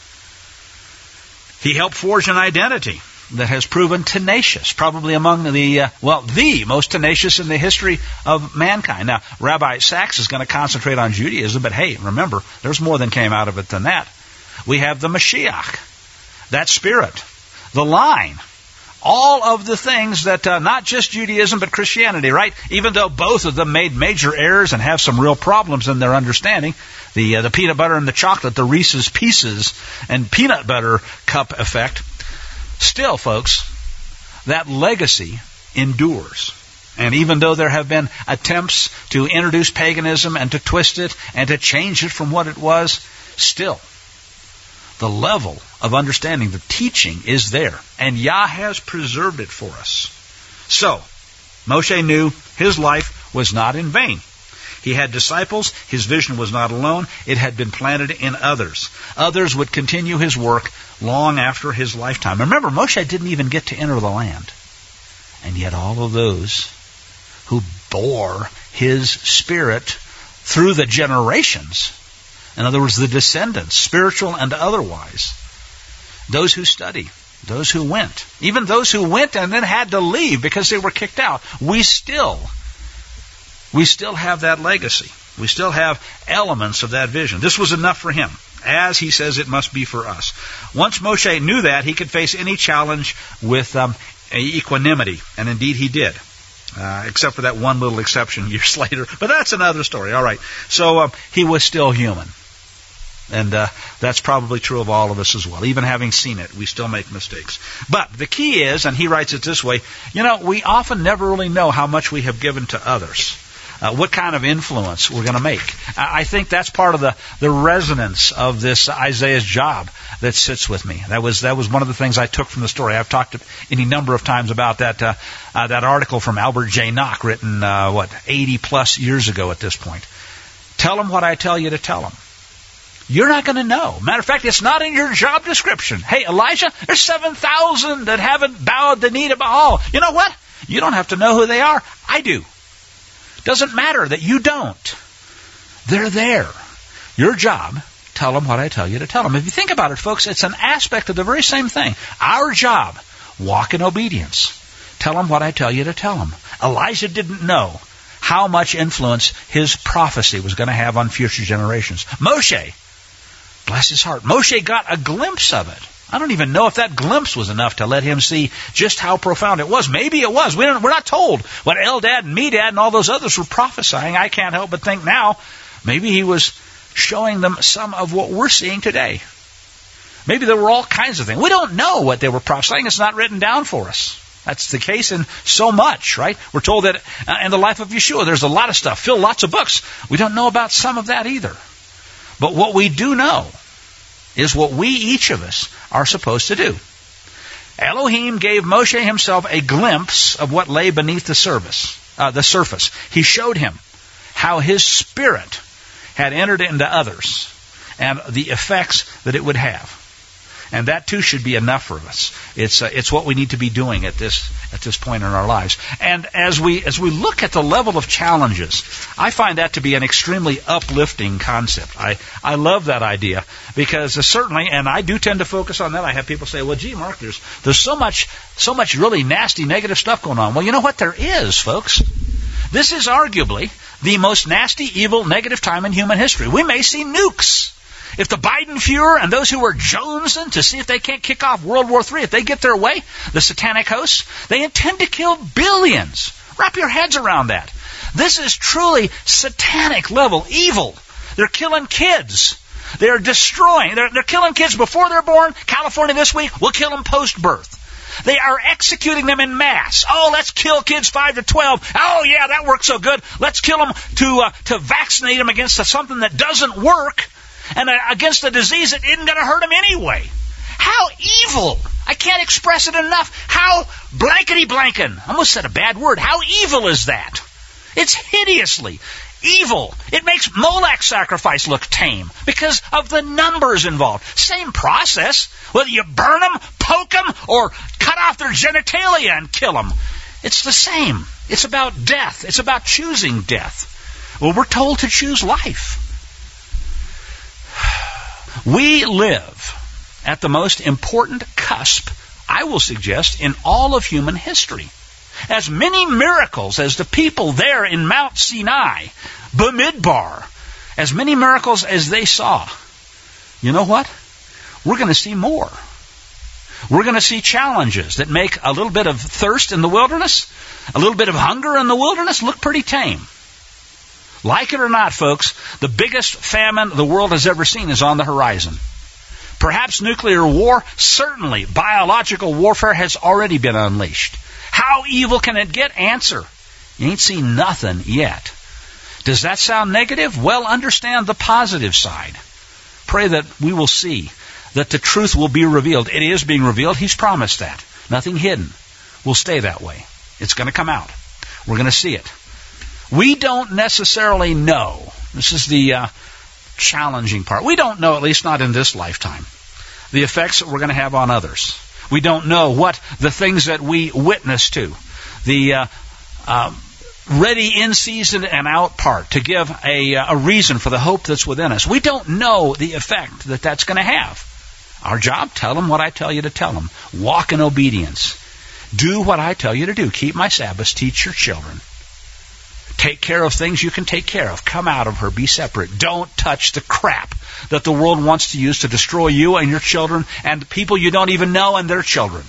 Speaker 1: He helped forge an identity that has proven tenacious, probably among the, uh, well, the most tenacious in the history of mankind. Now, Rabbi Sachs is going to concentrate on Judaism, but hey, remember, there's more than came out of it than that. We have the Mashiach, that Spirit, the line, all of the things that, uh, not just Judaism, but Christianity, right? Even though both of them made major errors and have some real problems in their understanding, the, uh, the peanut butter and the chocolate, the Reese's Pieces and peanut butter cup effect, still, folks, that legacy endures. And even though there have been attempts to introduce paganism and to twist it and to change it from what it was, still, the level of understanding, the teaching is there. And Yah has preserved it for us. So, Moshe knew his life was not in vain. He had disciples. His vision was not alone. It had been planted in others. Others would continue his work long after his lifetime. Remember, Moshe didn't even get to enter the land. And yet all of those who bore his spirit through the generations, in other words, the descendants, spiritual and otherwise, those who study, those who went, even those who went and then had to leave because they were kicked out, we still We still have that legacy. We still have elements of that vision. This was enough for him, as he says it must be for us. Once Moshe knew that, he could face any challenge with um, equanimity, and indeed he did, uh, except for that one little exception years later. But that's another story. All right. So um, he was still human. And uh, that's probably true of all of us as well. Even having seen it, we still make mistakes. But the key is, and he writes it this way, you know, we often never really know how much we have given to others. Uh, what kind of influence we're going to make. I think that's part of the, the resonance of this Isaiah's job that sits with me. That was that was one of the things I took from the story. I've talked any number of times about that uh, uh, that article from Albert J. Nock, written, uh, what, eighty plus years ago at this point. Tell them what I tell you to tell them. You're not going to know. Matter of fact, it's not in your job description. Hey, Elijah, there's seven thousand that haven't bowed the knee to Baal. You know what? You don't have to know who they are. I do. Doesn't matter that you don't. They're there. Your job, tell them what I tell you to tell them. If you think about it, folks, it's an aspect of the very same thing. Our job, walk in obedience. Tell them what I tell you to tell them. Elijah didn't know how much influence his prophecy was going to have on future generations. Moshe, bless his heart, Moshe got a glimpse of it. I don't even know if that glimpse was enough to let him see just how profound it was. Maybe it was. We don't, we're not told what Eldad and Medad and all those others were prophesying. I can't help but think now, maybe he was showing them some of what we're seeing today. Maybe there were all kinds of things. We don't know what they were prophesying. It's not written down for us. That's the case in so much, right? We're told that uh, in the life of Yeshua, there's a lot of stuff. Fill lots of books. We don't know about some of that either. But what we do know is what we, each of us, are supposed to do. Elohim gave Moshe himself a glimpse of what lay beneath the surface. Uh, the surface. He showed him how his spirit had entered into others and the effects that it would have. And that too should be enough for us. It's uh, it's what we need to be doing at this at this point in our lives. And as we as we look at the level of challenges, I find that to be an extremely uplifting concept. I, I love that idea because uh, certainly, and I do tend to focus on that. I have people say, "Well, gee, Mark, there's there's so much so much really nasty negative stuff going on." Well, you know what? There is, folks. This is arguably the most nasty, evil, negative time in human history. We may see nukes. If the Biden Fuhrer and those who are jonesing to see if they can't kick off World War Three, if they get their way, the satanic hosts, they intend to kill billions. Wrap your heads around that. This is truly satanic level evil. They're killing kids. They're destroying. They're, they're killing kids before they're born. California this week, we'll kill them post-birth. They are executing them in mass. Oh, let's kill kids five to twelve. Oh, yeah, that works so good. Let's kill them to, uh, to vaccinate them against something that doesn't work. And against a disease that isn't going to hurt them anyway. How evil! I can't express it enough. How blankety-blanken. I almost said a bad word. How evil is that? It's hideously evil. It makes Molech sacrifice look tame because of the numbers involved. Same process. Whether you burn them, poke them, or cut off their genitalia and kill them. It's the same. It's about death. It's about choosing death. Well, we're told to choose life. We live at the most important cusp, I will suggest, in all of human history. As many miracles as the people there in Mount Sinai, Bamidbar, as many miracles as they saw, you know what? We're going to see more. We're going to see challenges that make a little bit of thirst in the wilderness, a little bit of hunger in the wilderness look pretty tame. Like it or not, folks, the biggest famine the world has ever seen is on the horizon. Perhaps nuclear war, certainly biological warfare has already been unleashed. How evil can it get? Answer. You ain't seen nothing yet. Does that sound negative? Well, understand the positive side. Pray that we will see that the truth will be revealed. It is being revealed. He's promised that. Nothing hidden. Will stay that way. It's going to come out. We're going to see it. We don't necessarily know. This is the uh, challenging part. We don't know, at least not in this lifetime, the effects that we're going to have on others. We don't know what the things that we witness to, the uh, uh, ready in season and out part, to give a, a reason for the hope that's within us. We don't know the effect that that's going to have. Our job, tell them what I tell you to tell them. Walk in obedience. Do what I tell you to do. Keep my Sabbaths. Teach your children. Take care of things you can take care of. Come out of her. Be separate. Don't touch the crap that the world wants to use to destroy you and your children and people you don't even know and their children.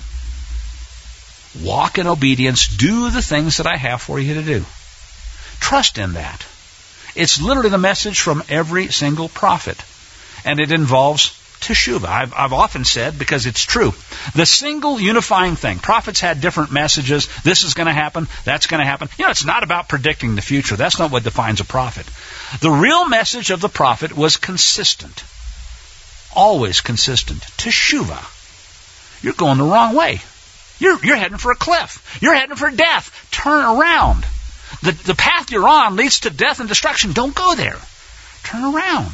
Speaker 1: Walk in obedience. Do the things that I have for you to do. Trust in that. It's literally the message from every single prophet. And it involves teshuvah. I've, I've often said, because it's true, the single unifying thing. Prophets had different messages. This is going to happen. That's going to happen. You know, it's not about predicting the future. That's not what defines a prophet. The real message of the prophet was consistent. Always consistent. Teshuvah. You're going the wrong way. You're, you're heading for a cliff. You're heading for death. Turn around. The, the path you're on leads to death and destruction. Don't go there. Turn around.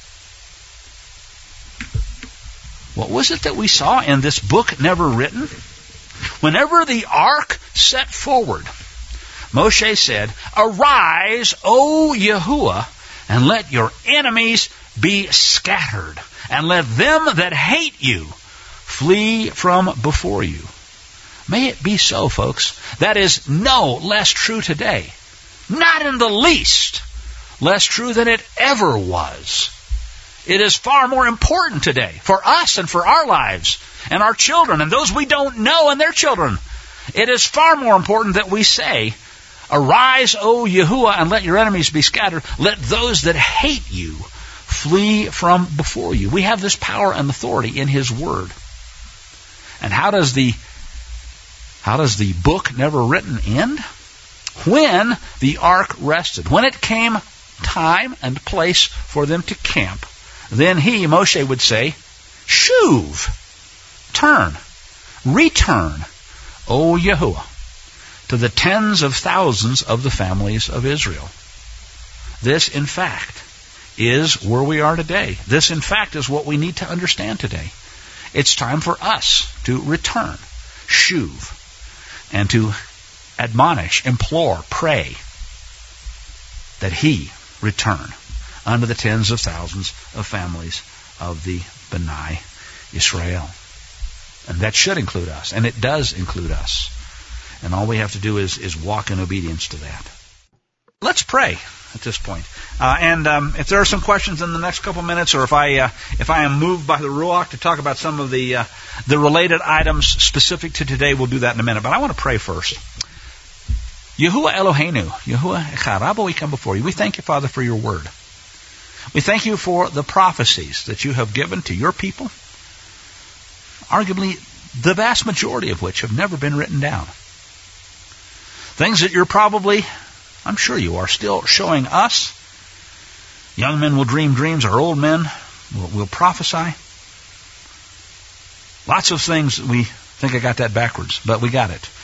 Speaker 1: What was it that we saw in this book never written? Whenever the ark set forward, Moshe said, "Arise, O Yahuwah, and let your enemies be scattered, and let them that hate you flee from before you." May it be so, folks. That is no less true today. Not in the least less true than it ever was. It is far more important today for us and for our lives and our children and those we don't know and their children. It is far more important that we say, "Arise, O Yahuwah, and let your enemies be scattered. Let those that hate you flee from before you." We have this power and authority in His Word. And how does the how does the book never written end? When the ark rested, when it came time and place for them to camp, then he, Moshe, would say, "Shuv, turn, return, O Yahuwah, to the tens of thousands of the families of Israel." This, in fact, is where we are today. This, in fact, is what we need to understand today. It's time for us to return, shuv, and to admonish, implore, pray that He return unto the tens of thousands of families of the B'nai Israel. And that should include us, and it does include us. And all we have to do is, is walk in obedience to that. Let's pray at this point. Uh, and um, if there are some questions in the next couple minutes, or if I uh, if I am moved by the Ruach to talk about some of the uh, the related items specific to today, we'll do that in a minute. But I want to pray first. Yahuwah Eloheinu, Yahuwah Echad, Abba, we come before you. We thank you, Father, for your word. We thank you for the prophecies that you have given to your people, arguably the vast majority of which have never been written down. Things that you're probably, I'm sure you are, still showing us. Young men will dream dreams, or old men will, will prophesy. Lots of things we think I got that backwards, but we got it.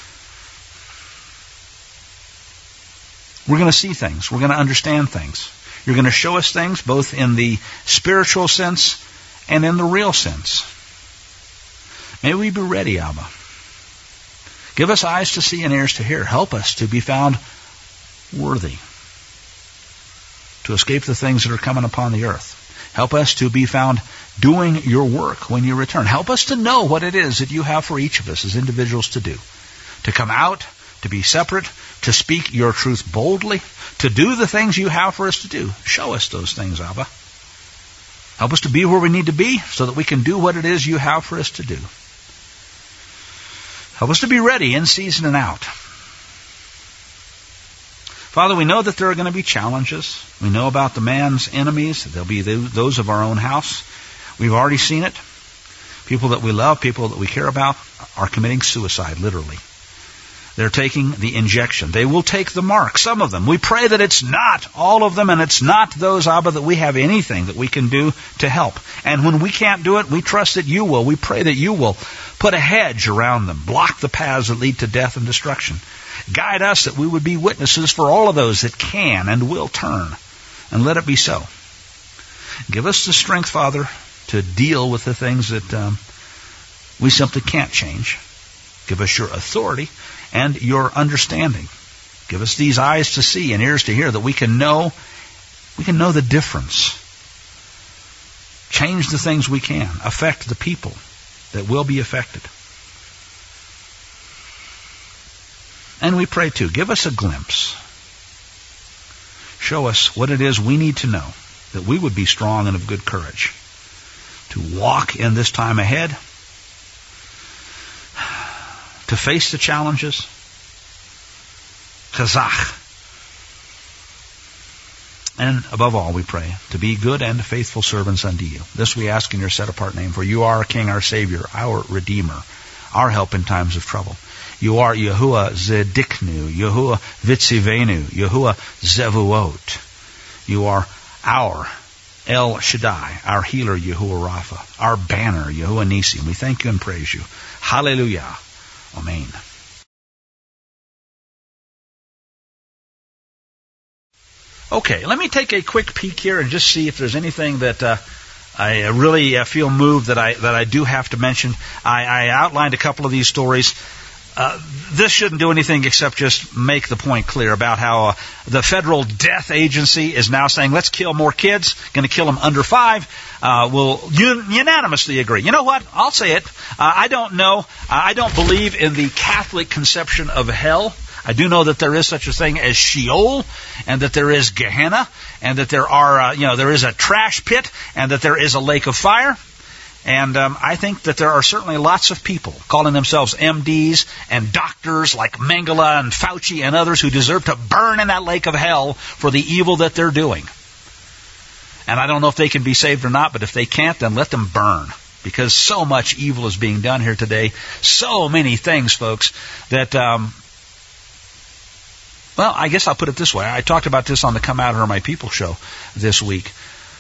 Speaker 1: We're going to see things. We're going to understand things. You're going to show us things both in the spiritual sense and in the real sense. May we be ready, Abba. Give us eyes to see and ears to hear. Help us to be found worthy to escape the things that are coming upon the earth. Help us to be found doing your work when you return. Help us to know what it is that you have for each of us as individuals to do. To come out, to be separate, to speak your truth boldly, to do the things you have for us to do. Show us those things, Abba. Help us to be where we need to be so that we can do what it is you have for us to do. Help us to be ready in season and out. Father, we know that there are going to be challenges. We know about the man's enemies. There'll be those of our own house. We've already seen it. People that we love, people that we care about, are committing suicide, literally. They're taking the injection. They will take the mark, some of them. We pray that it's not all of them, and it's not those, Abba, that we have anything that we can do to help. And when we can't do it, we trust that you will. We pray that you will put a hedge around them, block the paths that lead to death and destruction. Guide us that we would be witnesses for all of those that can and will turn. And let it be so. Give us the strength, Father, to deal with the things that um, we simply can't change. Give us your authority and your understanding. Give us these eyes to see and ears to hear that we can know, we can know the difference. Change the things we can. Affect the people that will be affected. And we pray too, give us a glimpse. Show us what it is we need to know, that we would be strong and of good courage to walk in this time ahead, to face the challenges. Chazach. And above all, we pray, to be good and faithful servants unto you. This we ask in your set-apart name, for you are our King, our Savior, our Redeemer, our help in times of trouble. You are Yahuwah Zediknu, Yahuwah Vitzivenu, Yahuwah Zevuot. You are our El Shaddai, our healer, Yahuwah Rapha, our banner, Yahuwah Nisi. We thank you and praise you. Hallelujah. Amen. Okay, let me take a quick peek here and just see if there's anything that uh, I really uh, feel moved that I that I do have to mention. I, I outlined a couple of these stories. Uh, this shouldn't do anything except just make the point clear about how uh, the Federal Death Agency is now saying, let's kill more kids, going to kill them under five. Uh, will un- unanimously agree. You know what? I'll say it. Uh, I don't know. Uh, I don't believe in the Catholic conception of hell. I do know that there is such a thing as Sheol, and that there is Gehenna, and that there are, uh, you know, there is a trash pit, and that there is a lake of fire. And um, I think that there are certainly lots of people calling themselves M Ds and doctors like Mengele and Fauci and others who deserve to burn in that lake of hell for the evil that they're doing. And I don't know if they can be saved or not, but if they can't, then let them burn. Because so much evil is being done here today. So many things, folks, that... Um, Well, I guess I'll put it this way. I talked about this on the Come Out Here My People show this week.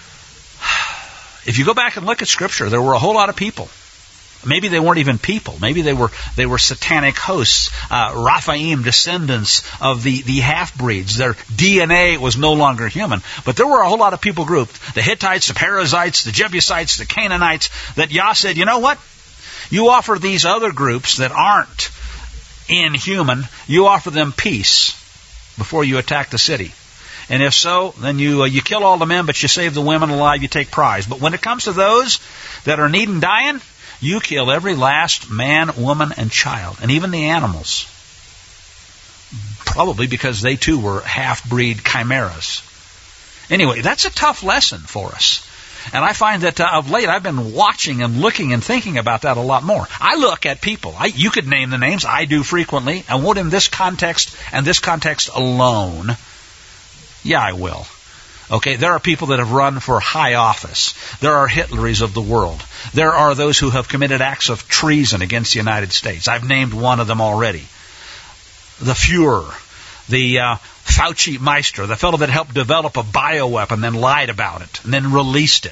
Speaker 1: If you go back and look at Scripture, there were a whole lot of people. Maybe they weren't even people. Maybe they were they were satanic hosts, uh, Raphaim, descendants of the, the half-breeds. Their D N A was no longer human. But there were a whole lot of people grouped. The Hittites, the Perizzites, the Jebusites, the Canaanites, that Yah said, you know what? You offer these other groups that aren't inhuman, you offer them peace before you attack the city. And if so, then you uh, you kill all the men, but you save the women alive, you take prize. But when it comes to those that are needing dying, you kill every last man, woman, and child, and even the animals. Probably because they too were half-breed chimeras. Anyway, that's a tough lesson for us. And I find that uh, of late I've been watching and looking and thinking about that a lot more. I look at people. I, you could name the names. I do frequently. I won't in this context and this context alone. Yeah, I will. Okay, there are people that have run for high office. There are Hitleries of the world. There are those who have committed acts of treason against the United States. I've named one of them already. The Fuhrer. The uh, Fauci Meister, the fellow that helped develop a bioweapon, then lied about it, and then released it.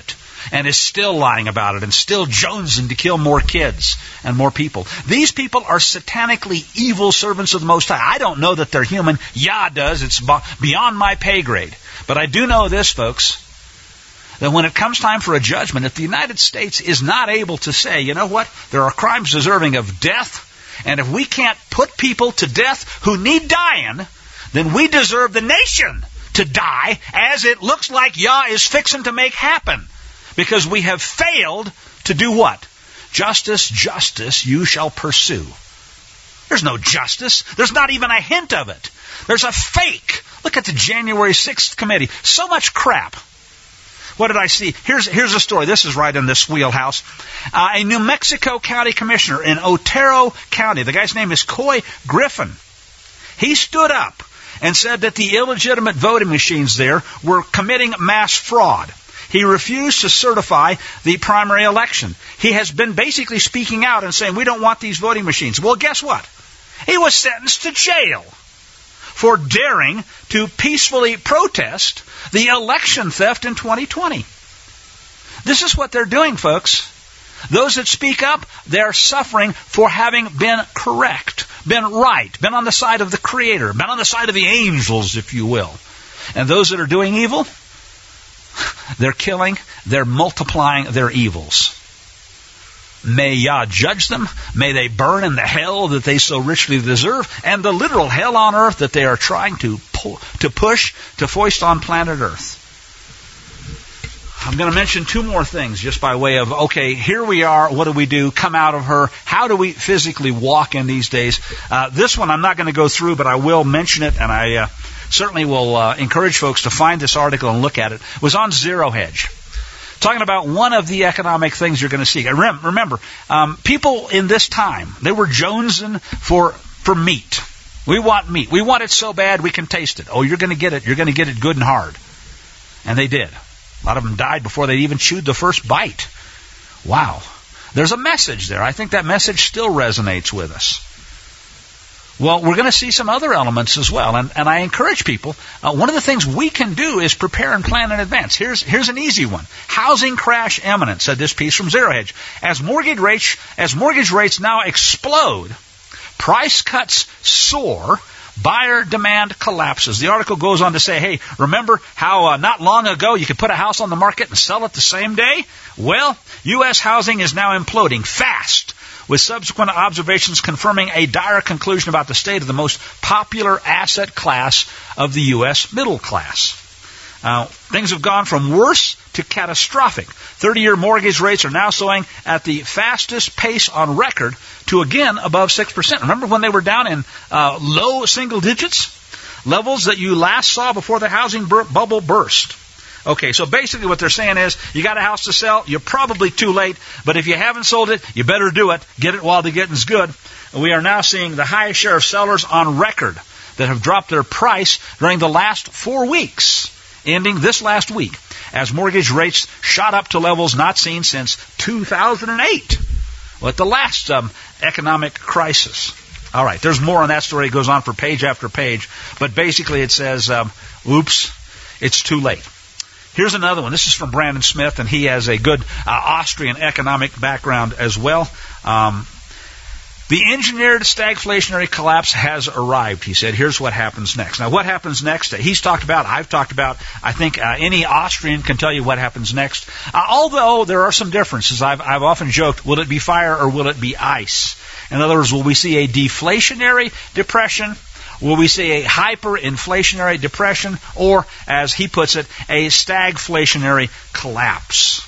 Speaker 1: and is still lying about it and still jonesing to kill more kids and more people. These people are satanically evil servants of the Most High. I don't know that they're human. Yah does. It's beyond my pay grade. But I do know this, folks, that when it comes time for a judgment, if the United States is not able to say, you know what, there are crimes deserving of death, and if we can't put people to death who need dying, then we deserve the nation to die, as it looks like Yah is fixing to make happen. Because we have failed to do what? Justice, justice, you shall pursue. There's no justice. There's not even a hint of it. There's a fake. Look at the January sixth committee. So much crap. What did I see? Here's here's a story. This is right in this wheelhouse. Uh, a New Mexico County Commissioner in Otero County, the guy's name is Coy Griffin. He stood up and said that the illegitimate voting machines there were committing mass fraud. He refused to certify the primary election. He has been basically speaking out and saying, we don't want these voting machines. Well, guess what? He was sentenced to jail for daring to peacefully protest the election theft in twenty twenty. This is what they're doing, folks. Those that speak up, they're suffering for having been correct, been right, been on the side of the Creator, been on the side of the angels, if you will. And those that are doing evil, they're killing, they're multiplying their evils. May Yah judge them. May they burn in the hell that they so richly deserve, and the literal hell on earth that they are trying to pull, to push, to foist on planet Earth. I'm going to mention two more things just by way of, okay, here we are, what do we do? Come out of her. How do we physically walk in these days? Uh, this one I'm not going to go through, but I will mention it, and I uh, certainly will uh, encourage folks to find this article and look at it. It was on Zero Hedge, talking about one of the economic things you're going to see. Remember, um, people in this time, they were jonesing for, for meat. We want meat. We want it so bad we can taste it. Oh, you're going to get it. You're going to get it good and hard. And they did. A lot of them died before they even chewed the first bite. Wow. There's a message there. I think that message still resonates with us. Well, we're going to see some other elements as well. And, and I encourage people, uh, one of the things we can do is prepare and plan in advance. Here's, here's an easy one. Housing crash imminent, said this piece from Zero Hedge. As mortgage rates, as mortgage rates now explode, price cuts soar, buyer demand collapses. The article goes on to say, hey, remember how uh, not long ago you could put a house on the market and sell it the same day? Well, U S housing is now imploding fast, with subsequent observations confirming a dire conclusion about the state of the most popular asset class of the U S middle class. Uh, things have gone from worse to catastrophic. thirty-year mortgage rates are now soaring at the fastest pace on record to, again, above six percent. Remember when they were down in uh, low single digits? Levels that you last saw before the housing bur- bubble burst. Okay, so basically what they're saying is, you got a house to sell, you're probably too late, but if you haven't sold it, you better do it. Get it while the getting's good. We are now seeing the highest share of sellers on record that have dropped their price during the last four weeks, ending this last week, as mortgage rates shot up to levels not seen since two thousand eight, well, at the last um, economic crisis. All right, there's more on that story. It goes on for page after page, but basically it says, um, oops, it's too late. Here's another one. This is from Brandon Smith, and he has a good uh, Austrian economic background as well. Um, the engineered stagflationary collapse has arrived, he said. Here's what happens next. Now, what happens next? He's talked about, I've talked about, I think uh, any Austrian can tell you what happens next. Uh, although there are some differences. I've, I've often joked, will it be fire or will it be ice? In other words, will we see a deflationary depression? Will we see a hyperinflationary depression, or, as he puts it, a stagflationary collapse?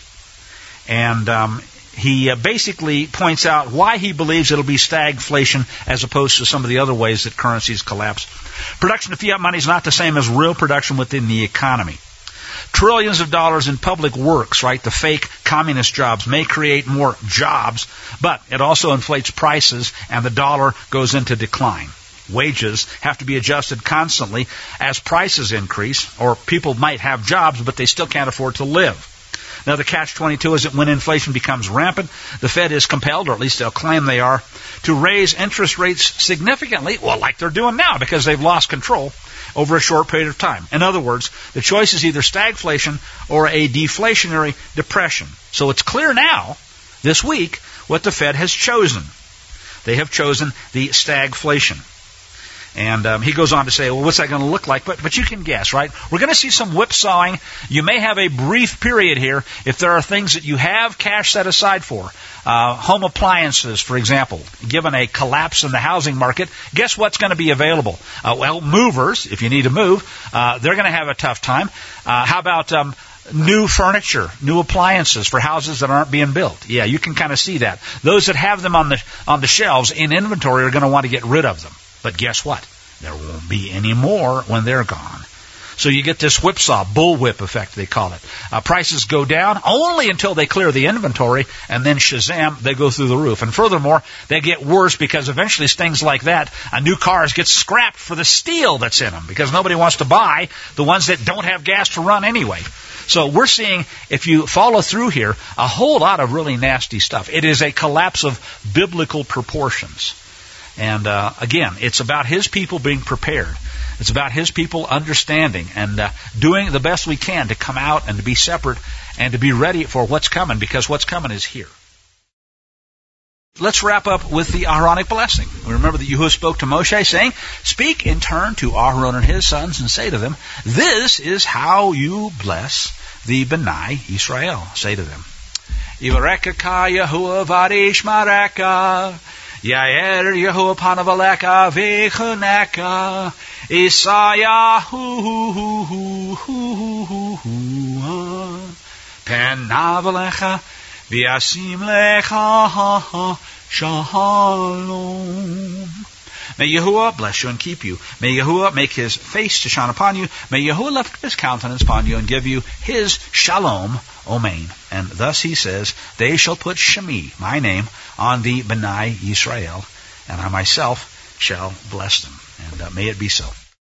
Speaker 1: And um, he uh, basically points out why he believes it'll be stagflation as opposed to some of the other ways that currencies collapse. Production of fiat money is not the same as real production within the economy. Trillions of dollars in public works, right, the fake communist jobs, may create more jobs, but it also inflates prices and the dollar goes into decline. Wages have to be adjusted constantly as prices increase, or people might have jobs, but they still can't afford to live. Now, the catch twenty-two is that when inflation becomes rampant, the Fed is compelled, or at least they'll claim they are, to raise interest rates significantly, well, like they're doing now, because they've lost control over a short period of time. In other words, the choice is either stagflation or a deflationary depression. So it's clear now, this week, what the Fed has chosen. They have chosen the stagflation. And um, he goes on to say, well, what's that going to look like? But but you can guess, right? We're going to see some whipsawing. You may have a brief period here if there are things that you have cash set aside for. Uh, home appliances, for example. Given a collapse in the housing market, guess what's going to be available? Uh, well, movers, if you need to move, uh, they're going to have a tough time. Uh, how about um, new furniture, new appliances for houses that aren't being built? Yeah, you can kind of see that. Those that have them on the on the shelves in inventory are going to want to get rid of them. But guess what? There won't be any more when they're gone. So you get this whipsaw, bullwhip effect, they call it. Uh, prices go down only until they clear the inventory, and then shazam, they go through the roof. And furthermore, they get worse because eventually things like that, uh, new cars get scrapped for the steel that's in them because nobody wants to buy the ones that don't have gas to run anyway. So we're seeing, if you follow through here, a whole lot of really nasty stuff. It is a collapse of biblical proportions. And uh, again, it's about His people being prepared. It's about His people understanding and uh, doing the best we can to come out and to be separate and to be ready for what's coming, because what's coming is here. Let's wrap up with the Aaronic blessing. Remember that Yahuwah spoke to Moshe saying, "Speak in turn to Aaron and his sons and say to them, this is how you bless the B'nai Israel." Say to them, "Yivarekah Yahuwah v'yishmareka. Yair Yehuah panavaleka v'chuneka, Isayahu penavalecha v'yasim lecha shalom." May Yahuwah bless you and keep you. May Yahuwah make His face to shine upon you. May Yahuwah lift up His countenance upon you and give you His shalom, Omein. And thus He says, "They shall put Shemi, my name, on the B'nai Yisrael, and I myself shall bless them." And uh, may it be so.